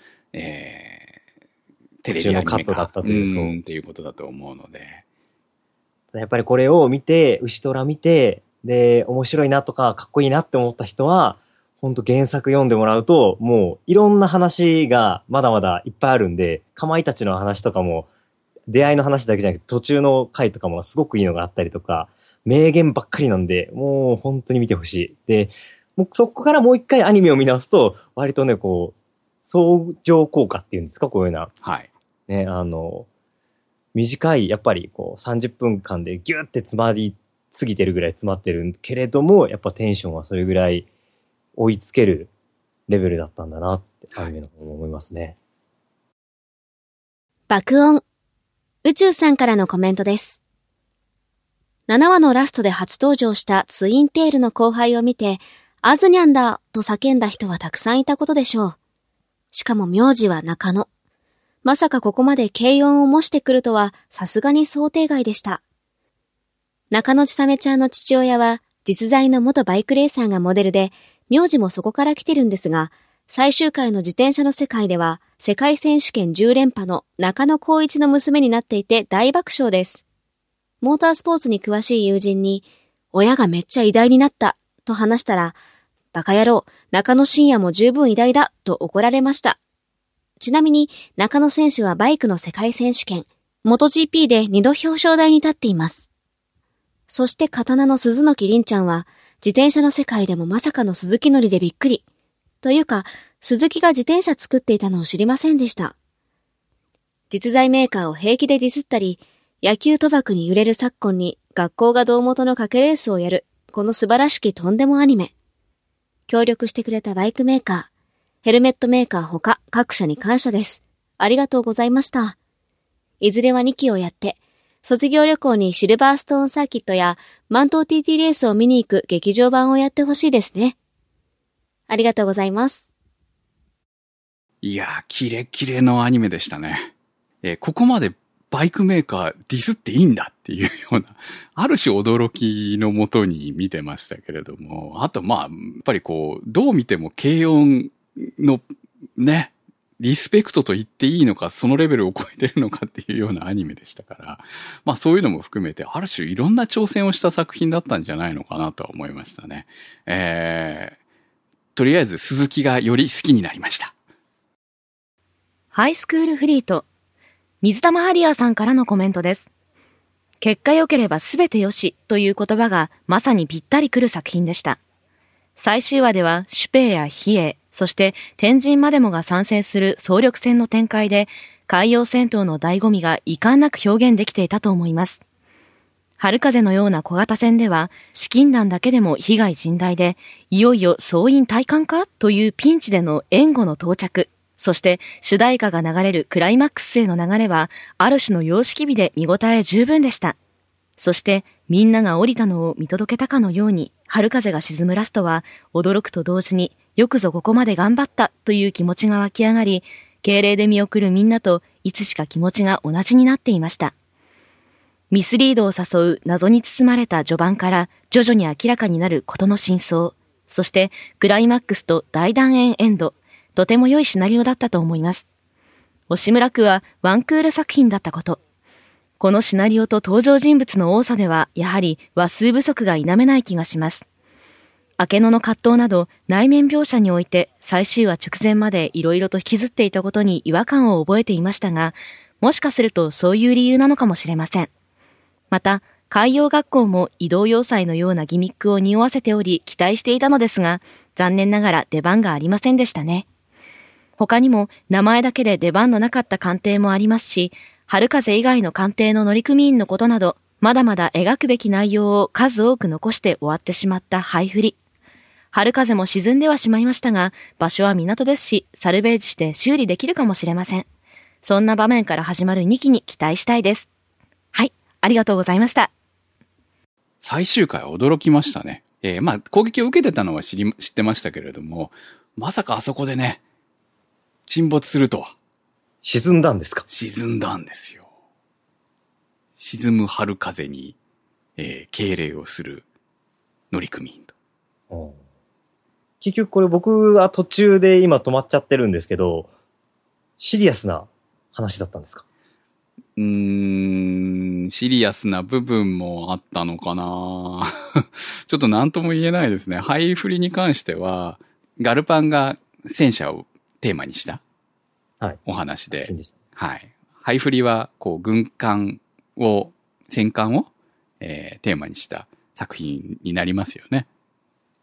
テレビアニメカットだったという、 っていうことだと思うので。 やっぱりこれを見て、牛虎見て、で、面白いなとか、かっこいいなって思った人は、ほんと原作読んでもらうと、もういろんな話がまだまだいっぱいあるんで、かまいたちの話とかも、出会いの話だけじゃなくて途中の回とかもすごくいいのがあったりとか、名言ばっかりなんで、もう本当に見てほしい。で、 もうそこからもう一回アニメを見直すと、割とね、こう、相乗効果っていうんですか、こういうような。 はい。 ね、短い、やっぱりこう、30分間でギューって詰まりすぎてるぐらい詰まってるけれども、やっぱテンションはそれぐらい追いつけるレベルだったんだなって、アニメの方も思いますね。 爆音。宇宙さんからのコメントです。7話のラストで初登場したツインテールの後輩を見て、アズニャンだと叫んだ人はたくさんいたことでしょう。しかも名字は中野。まさかここまで軽音を模してくるとはさすがに想定外でした。中野千さめちゃんの父親は実在の元バイクレーサーがモデルで、名字もそこから来てるんですが、最終回の自転車の世界では世界選手権10連覇の中野浩一の娘になっていて大爆笑です。モータースポーツに詳しい友人に、親がめっちゃ偉大になったと話したら、バカ野郎、中野真也も十分偉大だと怒られました。ちなみに中野選手はバイクの世界選手権、MotoGP で2度表彰台に立っています。そして刀の鈴木凛ちゃんは、自転車の世界でもまさかの鈴木乗りでびっくり。というか、鈴木が自転車作っていたのを知りませんでした。実在メーカーを平気でディスったり、野球賭博に揺れる昨今に学校が胴元の賭けレースをやる、この素晴らしきとんでもアニメ。協力してくれたバイクメーカー、ヘルメットメーカーほか各社に感謝です。ありがとうございました。いずれは2期をやって、卒業旅行にシルバーストーンサーキットやマントー TT レースを見に行く劇場版をやってほしいですね。ありがとうございます。 いやー、キレキレのアニメでしたね。ここまでバイクメーカーディスっていいんだっていうような、ある種驚きのもとに見てましたけれども、あとまあ、やっぱりこう、どう見ても軽音のね、リスペクトと言っていいのか、そのレベルを超えてるのかっていうようなアニメでしたから、まあそういうのも含めて、ある種いろんな挑戦をした作品だったんじゃないのかなとは思いましたね。とりあえず鈴木がより好きになりました。 ハイスクールフリート。水玉ハリアーさんからのコメントです。結果良ければすべて良しという言葉がまさにぴったりくる作品でした。最終話ではシュペイやヒエイ、そして天神までもが参戦する総力戦の展開で、海洋戦闘の醍醐味が遺憾なく表現できていたと思います。春風のような小型船では、資金弾だけでも被害甚大で、いよいよ総員退官かというピンチでの援護の到着。そして主題歌が流れるクライマックスへの流れは、ある種の様式美で見応え十分でした。そしてみんなが降りたのを見届けたかのように、春風が沈むラストは、驚くと同時によくぞここまで頑張ったという気持ちが湧き上がり、敬礼で見送るみんなといつしか気持ちが同じになっていました。ミスリードを誘う謎に包まれた序盤から徐々に明らかになることの真相、そしてクライマックスと大団円エンド、とても良いシナリオだったと思います。押村区はワンクール作品だったこと。このシナリオと登場人物の多さでは、やはり話数不足が否めない気がします。明野の葛藤など内面描写において最終話直前まで色々と引きずっていたことに違和感を覚えていましたが、もしかするとそういう理由なのかもしれません。また、海洋学校も移動要塞のようなギミックを匂わせており期待していたのですが、残念ながら出番がありませんでしたね。他にも名前だけで出番のなかった艦艇もありますし、春風以外の艦艇の乗組員のことなど、まだまだ描くべき内容を数多く残して終わってしまったハイフリ。春風も沈んではしまいましたが、場所は港ですし、サルベージして修理できるかもしれません。そんな場面から始まる2期に期待したいです。はい、ありがとうございました。 最終回は驚きましたね。まあ攻撃を受けてたのは知ってましたけれども、まさかあそこでね、沈没するとは。 沈んだんですか？ 沈んだんですよ。沈む春風に、敬礼をする乗組員と。 結局これ僕は途中で今止まっちゃってるんですけど、シリアスな話だったんですか？ シリアスな部分もあったのかなちょっと何とも言えないですね。ハイフリに関しては、ガルパンが戦車をテーマにしたお話で、はい。ハイフリは、こう、戦艦を、テーマにした作品になりますよね。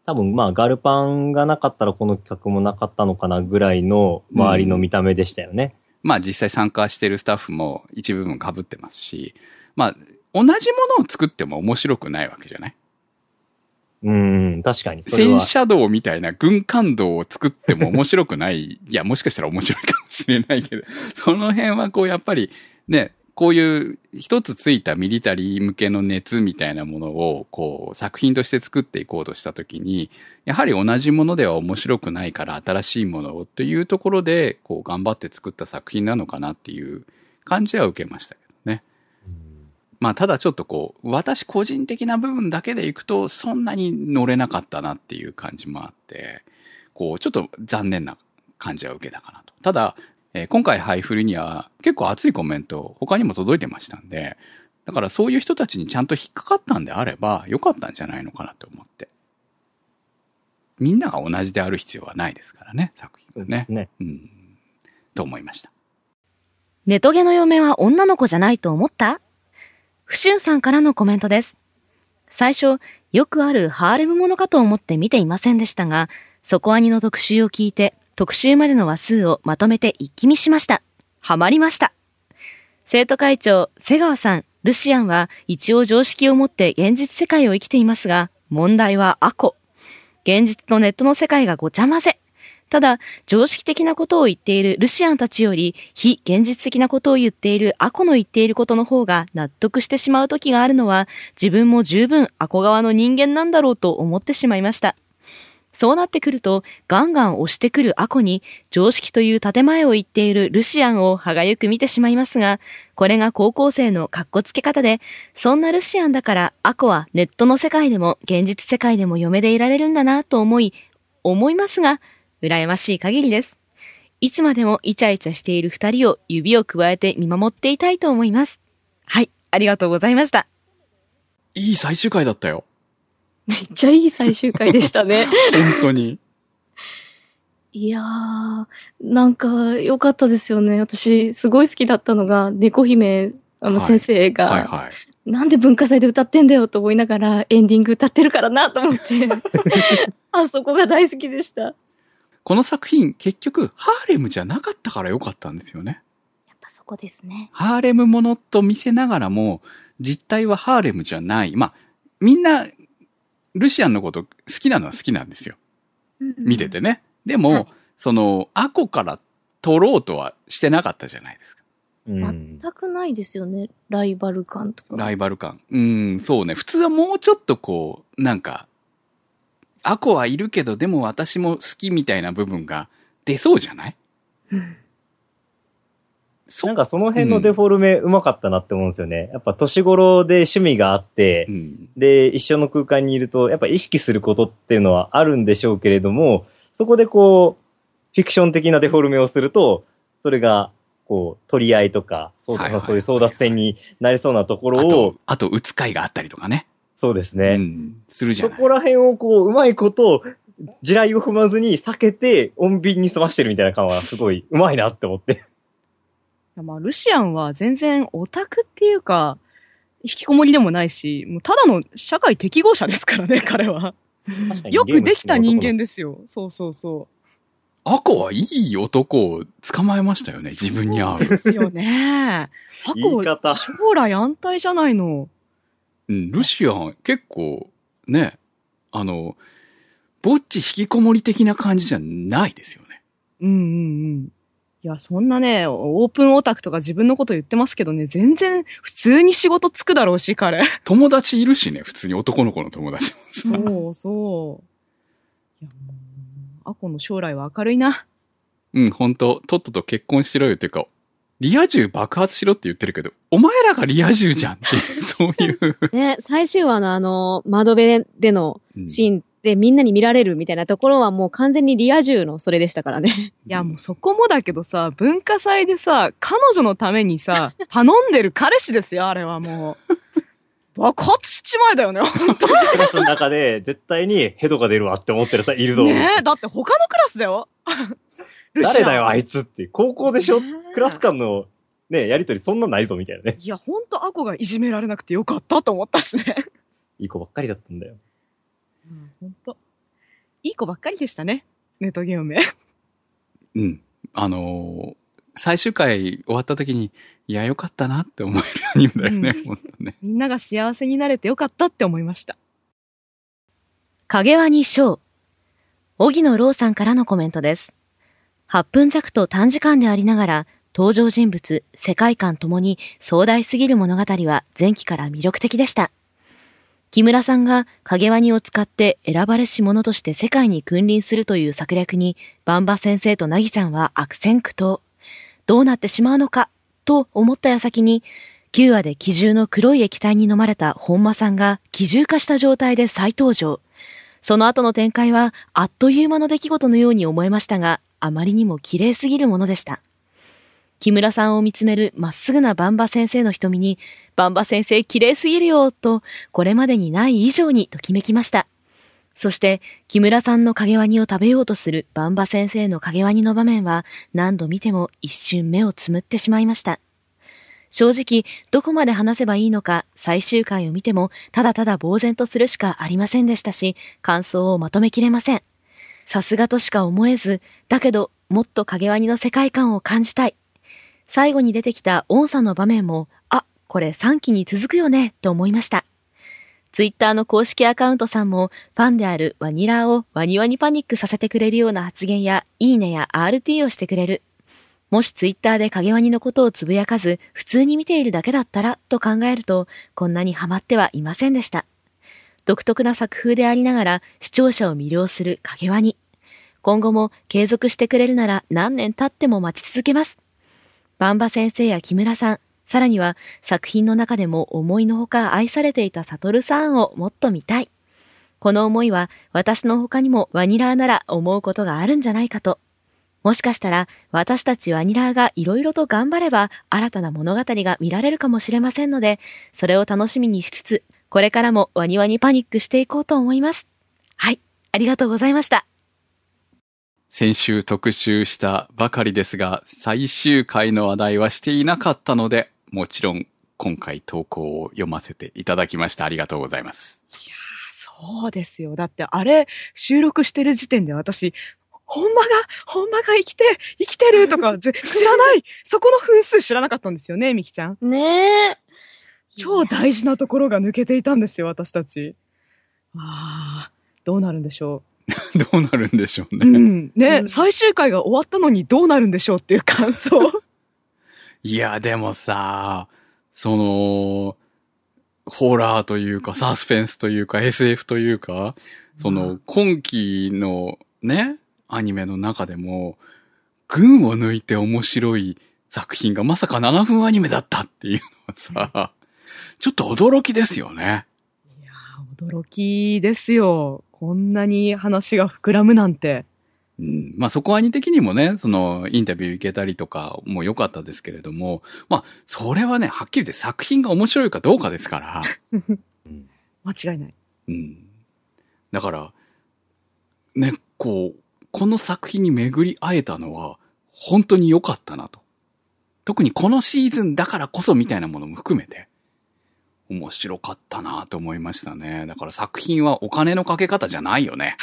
多分まあガルパンがなかったらこの企画もなかったのかなぐらいの周りの見た目でしたよね。 まあ実際参加してるスタッフも一部分被ってますし、まあ同じものを作っても面白くないわけじゃない？ 確かに。それは戦車道みたいな軍艦道を作っても面白くない。いや、もしかしたら面白いかもしれないけど、その辺はこうやっぱりね、こういう一つついたミリタリー向けの熱みたいなものをこう作品として作っていこうとしたときに、やはり同じものでは面白くないから新しいものをというところでこう頑張って作った作品なのかなっていう感じは受けましたけどね。まあただちょっとこう私個人的な部分だけでいくとそんなに乗れなかったなっていう感じもあって、こうちょっと残念な感じは受けたかなと。ただ今回ハイフルには結構熱いコメント他にも届いてましたんで、だからそういう人たちにちゃんと引っかかったんであれば良かったんじゃないのかなと思って。みんなが同じである必要はないですからね、作品はね。 そうですね。 と思いました。 ネトゲの嫁は女の子じゃないと思った？ふしゅんさんからのコメントです。最初、よくあるハーレムものかと思って見ていませんでしたが、そこアニの特集を聞いて、特集までの話数をまとめて一気見しました。ハマりました。生徒会長、瀬川さん、ルシアンは一応常識を持って現実世界を生きていますが、問題はアコ。現実とネットの世界がごちゃ混ぜ。ただ、常識的なことを言っているルシアンたちより、非現実的なことを言っているアコの言っていることの方が納得してしまう時があるのは、自分も十分アコ側の人間なんだろうと思ってしまいました。そうなってくると、ガンガン押してくるアコに、常識という建前を言っているルシアンを歯がゆく見てしまいますが、これが高校生のカッコつけ方で、そんなルシアンだからアコはネットの世界でも現実世界でも嫁でいられるんだなと思いますが、羨ましい限りです。いつまでもイチャイチャしている二人を指を加えて見守っていたいと思います。はい、ありがとうございました。 いい最終回だったよ。 めっちゃいい最終回でしたね。 本当に。 いやー、なんか良かったですよね。私、すごい好きだったのが、猫姫、先生が、 はいはい、 なんで文化祭で歌ってんだよと思いながら、エンディング歌ってるからなと思って、あそこが大好きでした。 この作品、結局、ハーレムじゃなかったから良かったんですよね。 やっぱそこですね。 ハーレムものと見せながらも、実態はハーレムじゃない。まあ、みんな、ルシアンのこと好きなのは好きなんですよ。見ててね。でも、はい、その、アコから取ろうとはしてなかったじゃないですか。 全くないですよね。ライバル感とか。 ライバル感。そうね。普通はもうちょっとこう、なんか、アコはいるけど、でも私も好きみたいな部分が出そうじゃない？ なんかその辺のデフォルメうまかったなって思うんですよね。やっぱ年頃で趣味があって、で、一緒の空間にいると、やっぱ意識することっていうのはあるんでしょうけれども、そこでこう、フィクション的なデフォルメをすると、それが、こう、取り合いとか、そういう争奪戦になりそうなところを、 あと、打つ会があったりとかね。 そうですね。 するじゃない。 そこら辺をこう、うまいこと、地雷を踏まずに避けて、穏便に済ましてるみたいな感はすごい、うまいなって思って。 まあ、ルシアンは全然オタクっていうか、引きこもりでもないし、もうただの社会適合者ですからね、彼は。よくできた人間ですよ。そうそうそう。 アコはいい男を捕まえましたよね、自分に合う。 そうですよね。アコ、将来安泰じゃないの。 ルシアン結構、ね、ぼっち引きこもり的な感じじゃないですよね。 いや、そんなね、オープンオタクとか自分のこと言ってますけどね、全然普通に仕事つくだろうし、彼。 友達いるしね、普通に男の子の友達も。そう。いや、もう、アコの将来は明るいな。 本当とっとと結婚しろよっていうか、リア充爆発しろって言ってるけど、お前らがリア充じゃんっていう、そういう。 ね、最終話の窓辺でのシーンでみんなに見られるみたいなところはもう完全にリア充のそれでしたからね。いやもうそこもだけどさ、文化祭でさ、彼女のためにさ、頼んでる彼氏ですよ、あれはもう。爆発しちまえだよね、本当に。 クラスの中で絶対にヘドが出るわって思ってる人いると思う。 ねえ、だって他のクラスだよ。 誰だよ、あいつって。高校でしょ、クラス間のね、やりとりそんなないぞみたいなね。 いや、ほんとアコがいじめられなくてよかったと思ったしね。 いい子ばっかりだったんだよ。 ほんと。 いい子ばっかりでしたね。ネトゲ嫁。 うん。最終回終わった時に、いや、よかったなって思えるアニメだよね、本当ね。 みんなが幸せになれてよかったって思いました。 影ワニショー。荻野郎さんからのコメントです。8分弱と短時間でありながら、登場人物、世界観ともに壮大すぎる物語は前期から魅力的でした。木村さんが影ワニを使って選ばれし者として世界に君臨するという策略に、バンバ先生とナギちゃんは悪戦苦闘。どうなってしまうのか、と思った矢先に、9話で奇獣の黒い液体に飲まれた本間さんが奇獣化した状態で再登場。その後の展開はあっという間の出来事のように思えましたが、あまりにも綺麗すぎるものでした。木村さんを見つめるまっすぐなバンバ先生の瞳に、バンバ先生綺麗すぎるよと、これまでにない以上にときめきました。そして、木村さんの影ワニを食べようとするバンバ先生の影ワニの場面は、何度見ても一瞬目をつむってしまいました。正直、どこまで話せばいいのか、最終回を見ても、ただただ呆然とするしかありませんでしたし、感想をまとめきれません。さすがとしか思えず、だけど、もっと影ワニの世界観を感じたい。最後に出てきたオンさんの場面も、あ、これ3期に続くよね、と思いました。ツイッターの公式アカウントさんも、ファンであるワニラーをワニワニパニックさせてくれるような発言や、いいねや RT をしてくれる。もしツイッターで影ワニのことをつぶやかず、普通に見ているだけだったら、と考えると、こんなにハマってはいませんでした。独特な作風でありながら、視聴者を魅了する影ワニ。今後も継続してくれるなら何年経っても待ち続けます。バンバ先生や木村さん、さらには作品の中でも思いのほか愛されていたサトルさんをもっと見たい。この思いは私の他にもワニラーなら思うことがあるんじゃないかと。もしかしたら私たちワニラーがいろいろと頑張れば新たな物語が見られるかもしれませんので、それを楽しみにしつつ、これからもワニワニパニックしていこうと思います。はい、ありがとうございました。 先週特集したばかりですが、最終回の話題はしていなかったので、もちろん今回投稿を読ませていただきました。ありがとうございます。 いやー、そうですよ。だってあれ、収録してる時点で私、ほんまが生きてるとか、知らないそこの分数知らなかったんですよね、みきちゃん。 ねえ。 超大事なところが抜けていたんですよ、私たち。どうなるんでしょう。 どうなるんでしょうね。 うん。ね、最終回が終わったのにどうなるんでしょうっていう感想。 いや、でもさ、ホラーというか、サスペンスというか、SF というか、今期のね、アニメの中でも、群を抜いて面白い作品がまさか7分アニメだったっていうのはさ、ちょっと驚きですよね。 いやー、驚きですよ。こんなに話が膨らむなんて。 うん、まあそこアニ的にもね、インタビュー受けたりとかも良かったですけれども、まあそれはね、はっきり言って作品が面白いかどうかですから。 間違いない。 うん。だから、ね、この作品に巡り会えたのは本当に良かったなと。特にこのシーズンだからこそみたいなものも含めて、面白かったなと思いましたね。だから作品はお金のかけ方じゃないよね。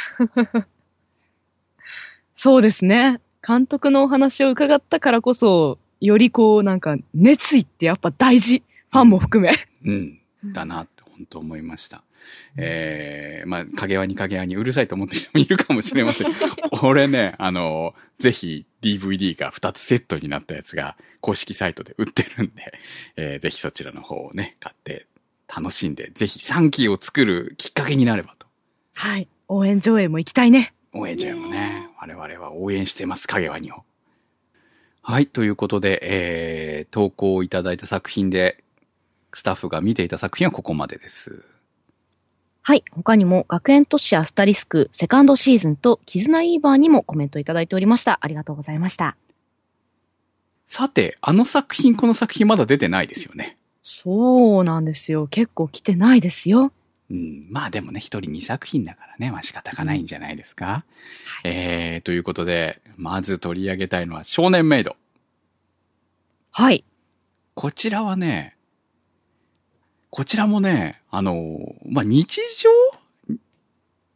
そうですね。監督のお話を伺ったからこそ、より熱意ってやっぱ大事。ファンも含め。 うん。だなって本当思いました。まあ、影ワニうるさいと思ってる人もいるかもしれません。俺ね、ぜひ DVD が2つセットになったやつが公式サイトで売ってるんで、ぜひそちらの方をね、買って楽しんで、ぜひ3期を作るきっかけになればと。 はい。応援上映も行きたいね。 応援上映もね、我々は応援してます、影ワニを。はい、ということで、投稿をいただいた作品で、スタッフが見ていた作品はここまでです。 はい。他にも、学園都市アスタリスク、セカンドシーズンと、絆イーバーにもコメントいただいておりました。ありがとうございました。 さて、この作品まだ出てないですよね。 そうなんですよ。結構来てないですよ。 うん。まあでもね、一人2作品だからね、まあ仕方がないんじゃないですか。ということで、まず取り上げたいのは少年メイド。 はい。 こちらもね、まあ日常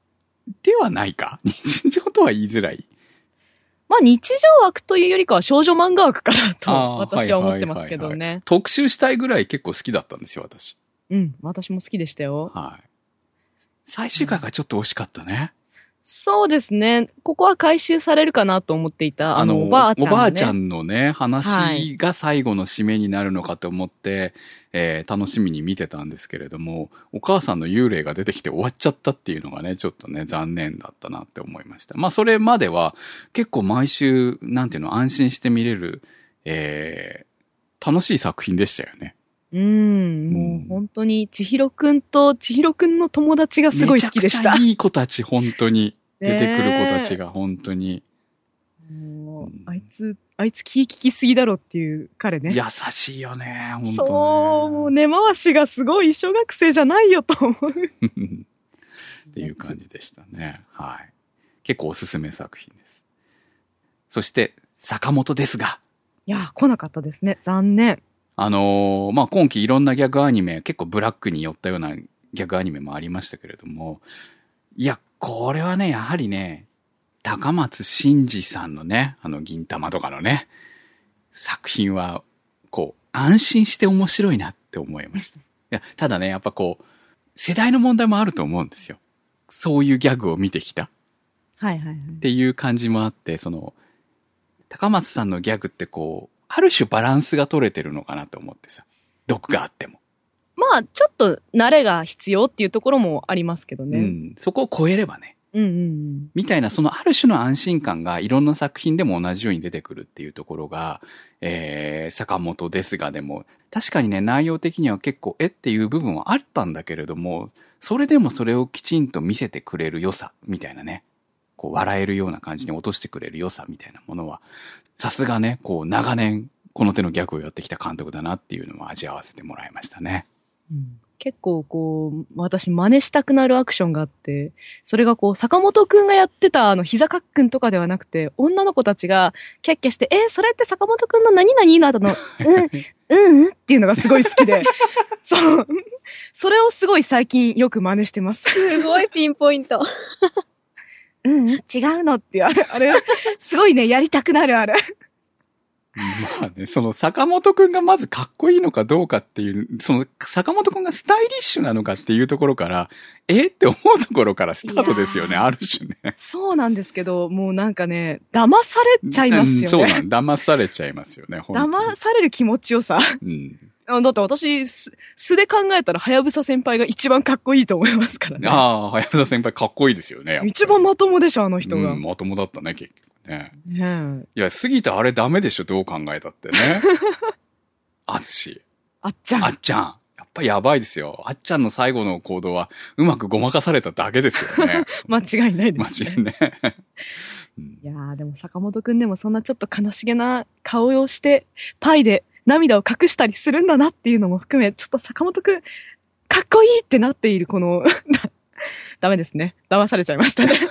ではないか。日常とは言いづらい。 まあ日常枠というよりかは少女漫画枠かなと私は思ってますけどね。 はいはいはいはい。特集したいぐらい結構好きだったんですよ、私。 うん、私も好きでしたよ。 はい。最終回がちょっと惜しかったね。 そうですね。ここは回収されるかなと思っていた。おばあちゃん、ね。 おばあちゃんのね、話が最後の締めになるのかと思って、楽しみに見てたんですけれども、お母さんの幽霊が出てきて終わっちゃったっていうのがね、ちょっとね、残念だったなって思いました。まあ、それまでは結構毎週、なんていうの、安心して見れる、楽しい作品でしたよね。 もう本当に千尋くんと千尋くんの友達がすごい好きでした。 めちゃくちゃいい子たち、本当に。出てくる子たちが本当に。 もうあいつ気利きすぎだろっていう彼ね。 優しいよね、本当ね。 そう、もう根回しがすごい小学生じゃないよと思う。 っていう感じでしたね。はい。結構おすすめ作品です。そして、坂本ですが。 いや、来なかったですね。残念。 まあ、今期いろんなギャグアニメ、結構ブラックに寄ったようなギャグアニメもありましたけれども、いや、これはね、やはりね、高松真嗣さんのね、銀玉とかのね、作品は、こう、安心して面白いなって思いました。いや、ただね、やっぱこう、世代の問題もあると思うんですよ。そういうギャグを見てきた。 はいはいはい。 っていう感じもあって、高松さんのギャグってこう、ある種バランスが取れてるのかなと思ってさ。毒があっても。 まあ、ちょっと慣れが必要っていうところもありますけどね。 うん。そこを超えればね。みたいな、そのある種の安心感がいろんな作品でも同じように出てくるっていうところが、坂本ですがでも、確かにね、内容的には結構、っていう部分はあったんだけれども、それでもそれをきちんと見せてくれる良さ、みたいなね。こう、笑えるような感じに落としてくれる良さみたいなものは、さすがね、こう、長年、この手のギャグをやってきた監督だなっていうのを味わわせてもらいましたね。 結構こう、私真似したくなるアクションがあって、それがこう、坂本くんがやってた膝かっくんとかではなくて、女の子たちがキャッキャして、それって坂本くんの何々の後の、っていうのがすごい好きで、そう。それをすごい最近よく真似してます。 すごいピンポイント。 違うのっていう、あれ、すごいね、やりたくなるあれ。 まあね、その坂本くんがまずかっこいいのかどうかっていう、その坂本くんがスタイリッシュなのかっていうところから、って思うところからスタートですよね、ある種ね。 そうなんですけど、もうなんかね、騙されちゃいますよね。 そう騙されちゃいますよね、 騙される気持ちよさ。だって私、素で考えたら、はやぶさ先輩が一番かっこいいと思いますからね。 はやぶさ先輩かっこいいですよね。 一番まともでしょ、あの人が。 まともだったね、結局ね。いや、過ぎたあれダメでしょ、どう考えたってね。あっちゃん。やっぱやばいですよ。あっちゃんの最後の行動は、うまくごまかされただけですよね。 間違いないですね。 間違いね。 いやー、でも坂本くんでもそんなちょっと悲しげな顔をして、パイで涙を隠したりするんだなっていうのも含め、ちょっと坂本くん、かっこいいってなっているこの、ダメですね。騙されちゃいましたね。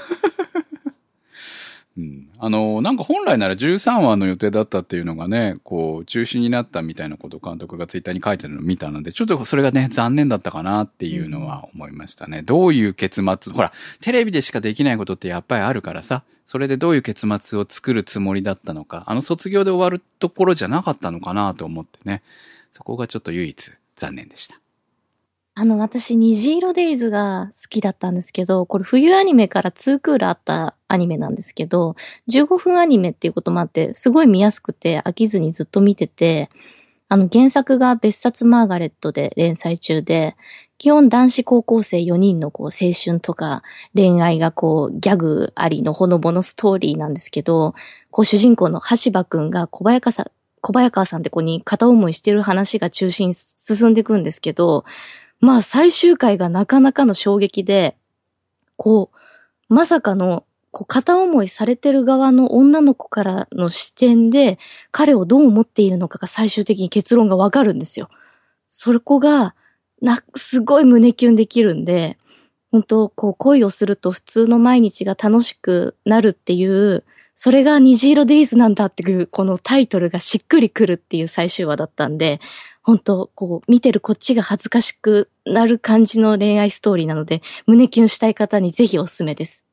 なんか本来なら13話の予定だったっていうのがね、こう、中止になったみたいなことを監督がツイッターに書いてるのを見たので、ちょっとそれがね、残念だったかなっていうのは思いましたね。どういう結末、ほら、テレビでしかできないことってやっぱりあるからさ、それでどういう結末を作るつもりだったのか、卒業で終わるところじゃなかったのかなと思ってね、そこがちょっと唯一残念でした。 私、虹色デイズが好きだったんですけど、これ冬アニメから2クールあったアニメなんですけど、15分アニメっていうこともあって、すごい見やすくて飽きずにずっと見てて、原作が別冊マーガレットで連載中で、基本男子高校生4人のこう青春とか恋愛がこうギャグありのほのぼのストーリーなんですけど、こう主人公の橋場くんが小早川さんって子に片思いしてる話が中心に進んでいくんですけど、まあ最終回がなかなかの衝撃で、こう、まさかの、こう片思いされてる側の女の子からの視点で、彼をどう思っているのかが最終的に結論がわかるんですよ。そこが、すごい胸キュンできるんで、本当こう恋をすると普通の毎日が楽しくなるっていう、それが虹色デイズなんだっていう、このタイトルがしっくりくるっていう最終話だったんで、本当こう、見てるこっちが恥ずかしくなる感じの恋愛ストーリーなので、胸キュンしたい方にぜひおすすめです。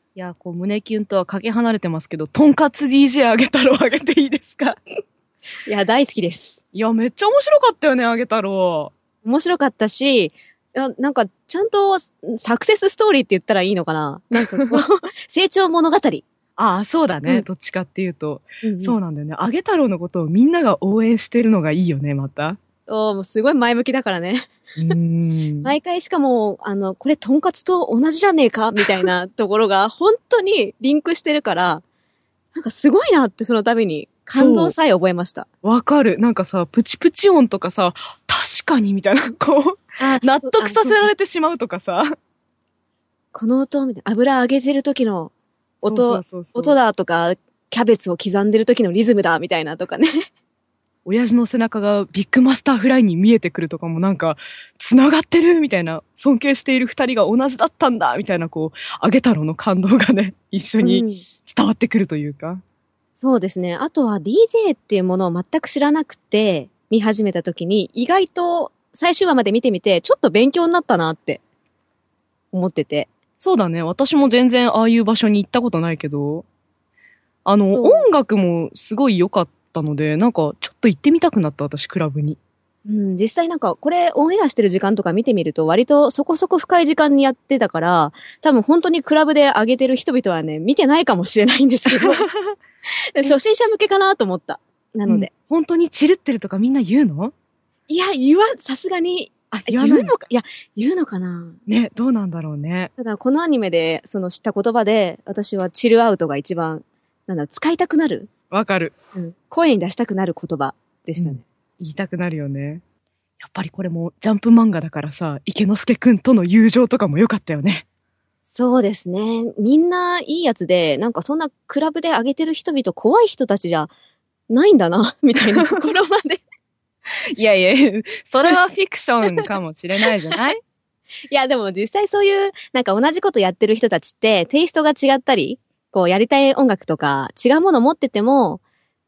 いや、こう、胸キュンとはかけ離れてますけど、とんかつ DJ あげ太郎あげていいですか？ いや、大好きです。 いや、めっちゃ面白かったよね、あげ太郎。 面白かったし、いやなんか、ちゃんとサクセスストーリーって言ったらいいのかな。なんかこう、成長物語。 ああ、そうだね、 うんどっちかっていうと。 うんうんそうなんだよね。あげ太郎のことをみんなが応援してるのがいいよね、また。 そう、もうすごい前向きだからね。毎回しかも、これとんかつと同じじゃねえかみたいなところが本当にリンクしてるから、なんかすごいなってその度に感動さえ覚えました。 わかる。なんかさ、プチプチ音とかさ、確かにみたいな、こう、納得させられてしまうとかさ。 この音みたいな、油揚げてる時の音だとか、キャベツを刻んでる時のリズムだみたいなとかね。 親父の背中がビッグマスターフライに見えてくるとかもなんか、繋がってるみたいな、尊敬している二人が同じだったんだみたいな、こう、あげ太郎の感動がね、一緒に伝わってくるというか。 そうですね。あとは DJ っていうものを全く知らなくて、見始めた時に、意外と最終話まで見てみて、ちょっと勉強になったなって思ってて。 そうだね。私も全然ああいう場所に行ったことないけど、音楽もすごい良かったので、なんかちょっと行ってみたくなった、私、クラブに。 うん、実際なんか、これオンエアしてる時間とか見てみると、割とそこそこ深い時間にやってたから、多分本当にクラブで上げてる人々はね、見てないかもしれないんですけど、初心者向けかなと思った。なので、 本当にチルってるとかみんな言うの？ いや、さすがに、言うのか、いや、言うのかな。 ね、どうなんだろうね。 ただ、このアニメで、知った言葉で、私はチルアウトが一番、使いたくなる。 わかる。 声に出したくなる言葉でしたね。 言いたくなるよね。やっぱりこれもジャンプ漫画だからさ、池之助くんとの友情とかも良かったよね。 そうですね。みんないいやつで、なんかそんなクラブで上げてる人々怖い人たちじゃないんだな、みたいなところまで。 いやいや、それはフィクションかもしれないじゃない？ いや、でも実際そういう、なんか同じことやってる人たちって、テイストが違ったり、こうやりたい音楽とか違うもの持ってても、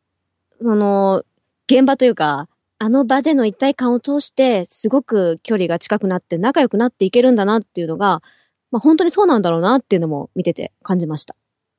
現場というか、あの場での一体感を通して、すごく距離が近くなって仲良くなっていけるんだなっていうのが、まあ本当にそうなんだろうなっていうのも見てて感じました。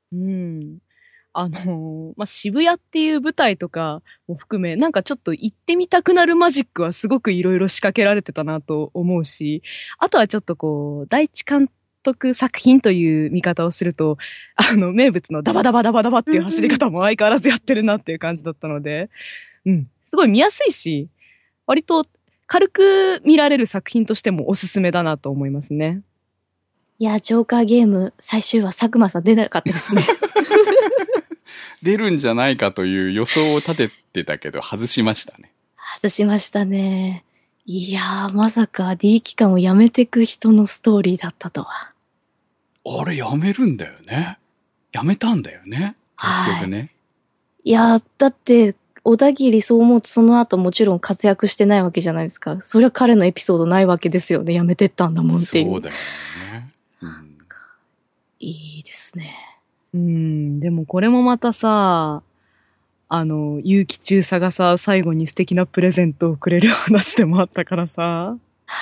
渋谷っていう舞台とかも含め、なんかちょっと行ってみたくなるマジックはすごくいろいろ仕掛けられてたなと思うし、あとはちょっとこう、第一監督作品という見方をすると、名物のダバダバダバダバっていう走り方も相変わらずやってるなっていう感じだったので、すごい見やすいし、割と軽く見られる作品としてもおすすめだなと思いますね。 いや、ジョーカーゲーム、最終話、佐久間さん出なかったですね。 出るんじゃないかという予想を立ててたけど、外しましたね。 外しましたね。いやー、まさか D 期間を辞めてく人のストーリーだったとは。 あれ、辞めるんだよね。辞めたんだよね。結局ね。 いやー、だって、小田切そう思うとその後もちろん活躍してないわけじゃないですか。それは彼のエピソードないわけですよね。辞めてったんだもんっていう。 そうだよね。 いいですね。 でもこれもまたさ、結城中佐がさ、最後に素敵なプレゼントをくれる話でもあったからさ。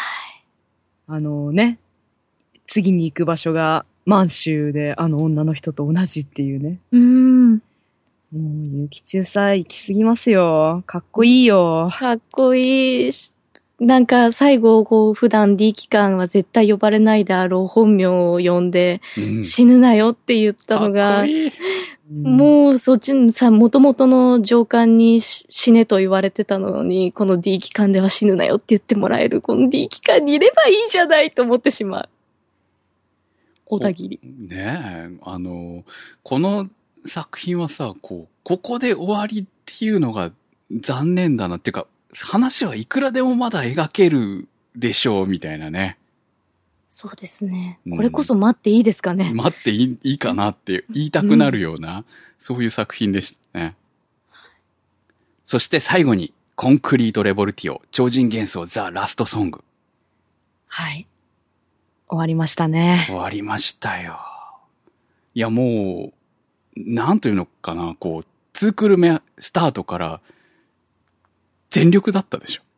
次に行く場所が満州で女の人と同じっていうね。もう結城中佐行き過ぎますよ。かっこいいよ。 かっこいいし。なんか最後こう普段 D 期間は絶対呼ばれないであろう本名を呼んで、死ぬなよって言ったのが、もうそっちさ、元々の上官に死ねと言われてたのに、この D 期間では死ぬなよって言ってもらえる、この D 期間にいればいいじゃないと思ってしまう。小田切。 ねえ、この作品はさ、ここで終わりっていうのが残念だなっていうか、話はいくらでもまだ描けるでしょうみたいなね。 そうですね。これこそ待っていいですかね。 待っていいかなって言いたくなるような、そういう作品でしたね。そして最後に、コンクリートレボルティオ、超人幻想ザ・ラストソング。 はい。終わりましたね。 終わりましたよ。いやもう、なんというのかな、こう、2クール目スタートから全力だったでしょ。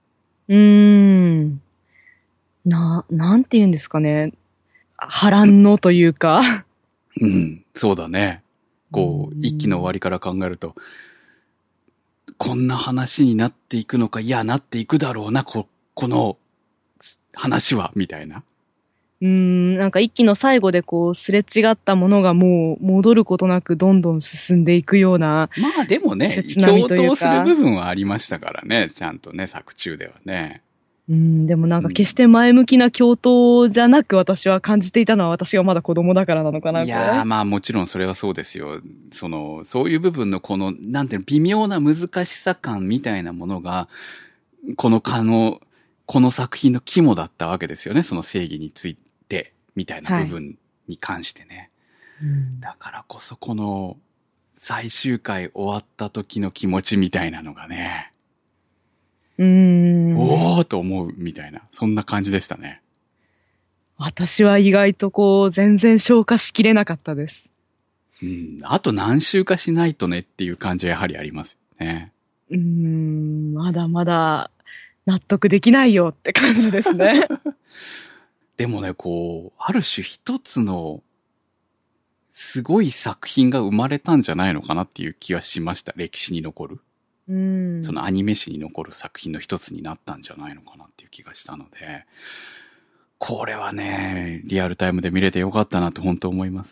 なんて言うんですかね。波乱のというか。 うん、そうだね。こう、一期の終わりから考えると、こんな話になっていくのか、いや、なっていくだろうな、この話は、みたいな。 なんか一期の最後でこう、すれ違ったものがもう戻ることなくどんどん進んでいくような。 まあでもね、共闘する部分はありましたからね、ちゃんとね、作中ではね。 でもなんか決して前向きな共闘じゃなく私は感じていたのは私がまだ子供だからなのかな。 いやーまあもちろんそれはそうですよ。そういう部分のこの、なんていうの、微妙な難しさ感みたいなものが、この作品の肝だったわけですよね。その正義について、みたいな部分に関してね。はい、だからこそこの最終回終わった時の気持ちみたいなのがね、おーと思うみたいな、そんな感じでしたね。 私は意外とこう、全然消化しきれなかったです。 あと何週かしないとねっていう感じはやはりありますよね。 まだまだ納得できないよって感じですね。 でもね、こう、ある種一つのすごい作品が生まれたんじゃないのかなっていう気はしました。歴史に残る。そのアニメ史に残る作品の一つになったんじゃないのかなっていう気がしたので、これはね、リアルタイムで見れてよかったなと本当思います。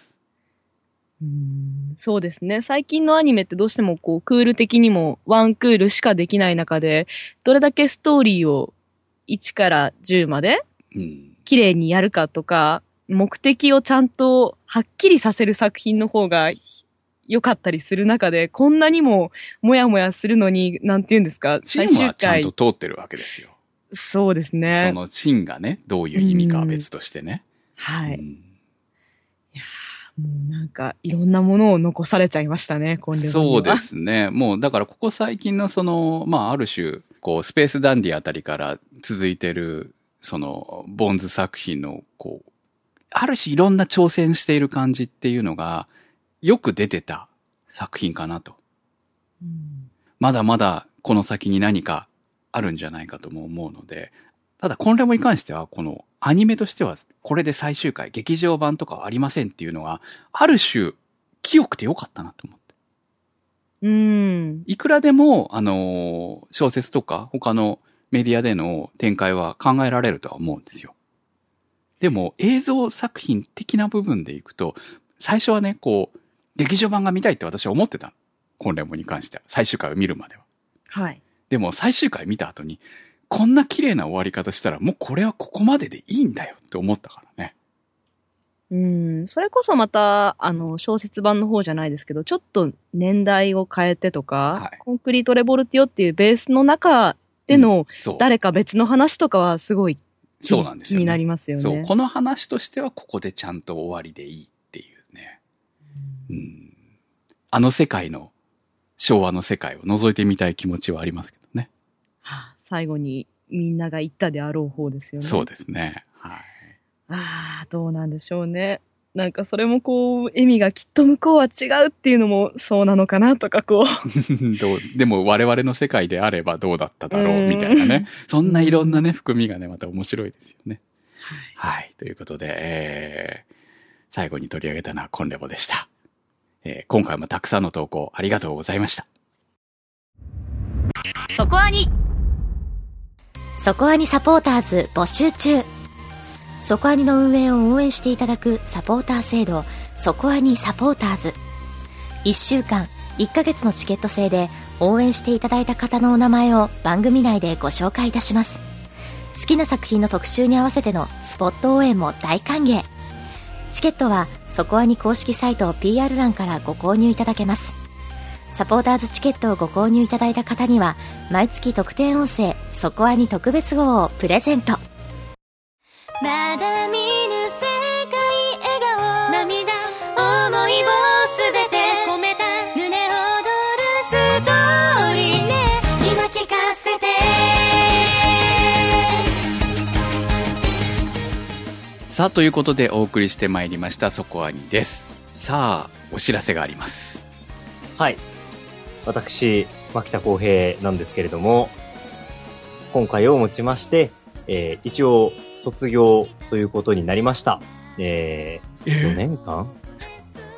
そうですね。最近のアニメってどうしてもこうクール的にもワンクールしかできない中で、どれだけストーリーを1から10まで綺麗にやるかとか、目的をちゃんとはっきりさせる作品の方が良かったりする中で、こんなにももやもやするのに、なんて言うんですか、 最終回。チームはちゃんと通ってるわけですよ。 そうですね。 その芯がね、どういう意味かは別としてね。 はい。いやもうなんか、いろんなものを残されちゃいましたね、今度は。 そうですね。もう、だからここ最近のまあ、ある種、こう、スペースダンディあたりから続いてる、ボンズ作品の、こう、ある種いろんな挑戦している感じっていうのが、よく出てた作品かなと。まだまだこの先に何かあるんじゃないかとも思うので、ただコンレモに関してはこのアニメとしてはこれで最終回、劇場版とかはありませんっていうのは、ある種清くてよかったなと思って。いくらでも、小説とか他のメディアでの展開は考えられるとは思うんですよ。でも映像作品的な部分でいくと、最初はね、こう、劇場版が見たいって私は思ってたの。コンレモに関しては。最終回を見るまでは。 はい。 でも最終回見た後に、こんな綺麗な終わり方したら、もうこれはここまででいいんだよって思ったからね。それこそまた、小説版の方じゃないですけど、ちょっと年代を変えてとか、はい、コンクリートレボルティオっていうベースの中での、誰か別の話とかはすごいそうなんですよね。 気になりますよね。 そう、この話としてはここでちゃんと終わりでいいっていうね。あの世界の、昭和の世界を覗いてみたい気持ちはありますけどね。 最後にみんなが言ったであろう方ですよね。 そうですね。はい。 どうなんでしょうね。なんかそれもこう、エミがきっと向こうは違うっていうのもそうなのかなとかこう。 でも我々の世界であればどうだっただろうみたいなね。そんないろんなね、含みがね、また面白いですよね。はい。ということで、最後に取り上げたのはコンレボでした。今回もたくさんの投稿ありがとうございました。 そこアニサポーターズ募集中。そこアニの運営を応援していただくサポーター制度、そこアニサポーターズ。1週間、1ヶ月のチケット制で応援していただいた方のお名前を番組内でご紹介いたします。好きな作品の特集に合わせてのスポット応援も大歓迎。チケットはそこアニ公式サイト PR 欄からご購入いただけます。サポーターズチケットをご購入いただいた方には毎月特典音声そこアニ特別号をプレゼント。まだ見ぬ世界笑顔涙思いをすべて込めた胸躍るストーリーね今聞かせて。 さあということでお送りしてまいりましたそこアニです。さあお知らせがあります。 はい、私牧田浩平なんですけれども、今回をもちまして、一応卒業ということになりました。4年間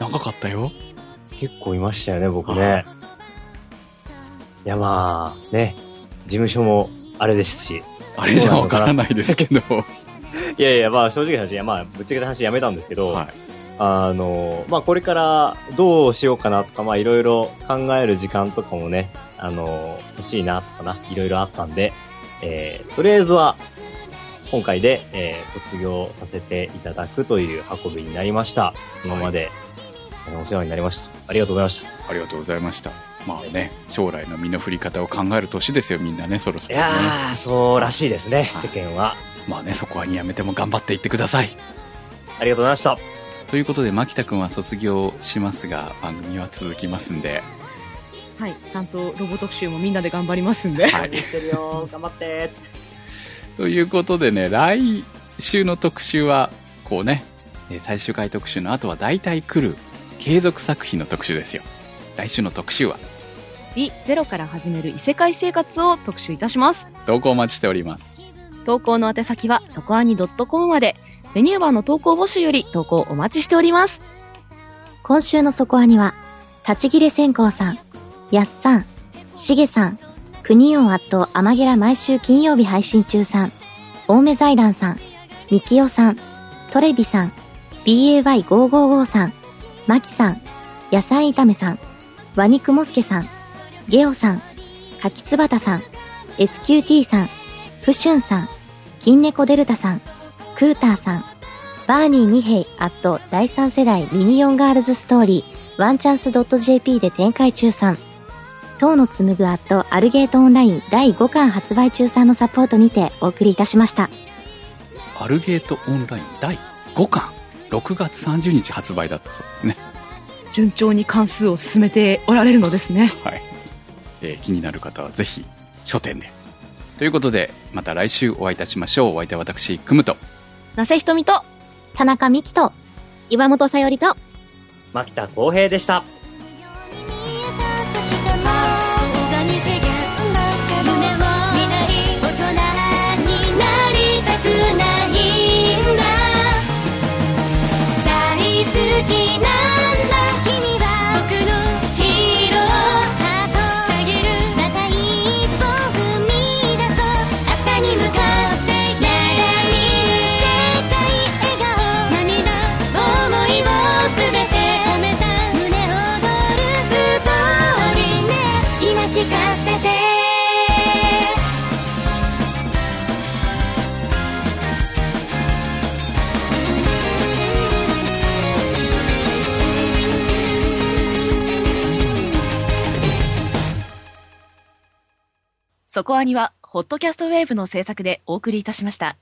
長かったよ。 結構いましたよね、僕ね。いや、まあ、ね、事務所もあれですし。 あれじゃわからないですけど。 いやいや、まあ正直な話、まあぶっちゃけた話やめたんですけど、 はい、 まあこれからどうしようかなとか、まあいろいろ考える時間とかもね、欲しいなとかな、いろいろあったんで、とりあえずは、今回で、卒業させていただくという運びになりました。今まで、お世話になりました。ありがとうございました。 ありがとうございました。まあね、将来の身の振り方を考える年ですよ、みんなね、そろそろ、ね。 いやー、そうらしいですね、世間は。 まあね、そこはやめても頑張っていってください。 ありがとうございました。 ということで、牧田くんは卒業しますが、番組は続きますんで。 はい、ちゃんとロボ特集もみんなで頑張りますんで。 はい。してるよ、頑張って。 ということでね、来週の特集は、こうね、最終回特集の後は大体来る継続作品の特集ですよ。来週の特集はリゼロから始める異世界生活を特集いたします。 投稿お待ちしております。 投稿の宛先はそこあに .com まで。メニューバーの投稿募集より投稿お待ちしております。 今週のそこアニは、立ち切れ線香さん、やっさん、しげさん、クニオンアマゲラ毎週金曜日配信中さん、青梅財団さん、みきおさん、トレビさん、BAY555 さん、マキさん、野菜炒めさん、ワニクモスケさん、ゲオさん、かきつばたさん、SQT さん、フシュンさん、金猫デルタさん、クーターさん、バーニー二平第3世代ミニオンガールズストーリーワンチャンス .jp で展開中さん、東野紡ぐアルゲートオンライン第5巻発売中さんのサポートにてお送りいたしました。 アルゲートオンライン第5巻、6月30日発売だったそうですね。 順調に関数を進めておられるのですね。 はい。気になる方はぜひ書店で。ということで、また来週お会いいたしましょう。お相手は私、クムと、 なせひとみと、 田中美希と、 岩本さよりと、 牧田浩平でした。 そこアニはホットキャストウェーブの制作でお送りいたしました。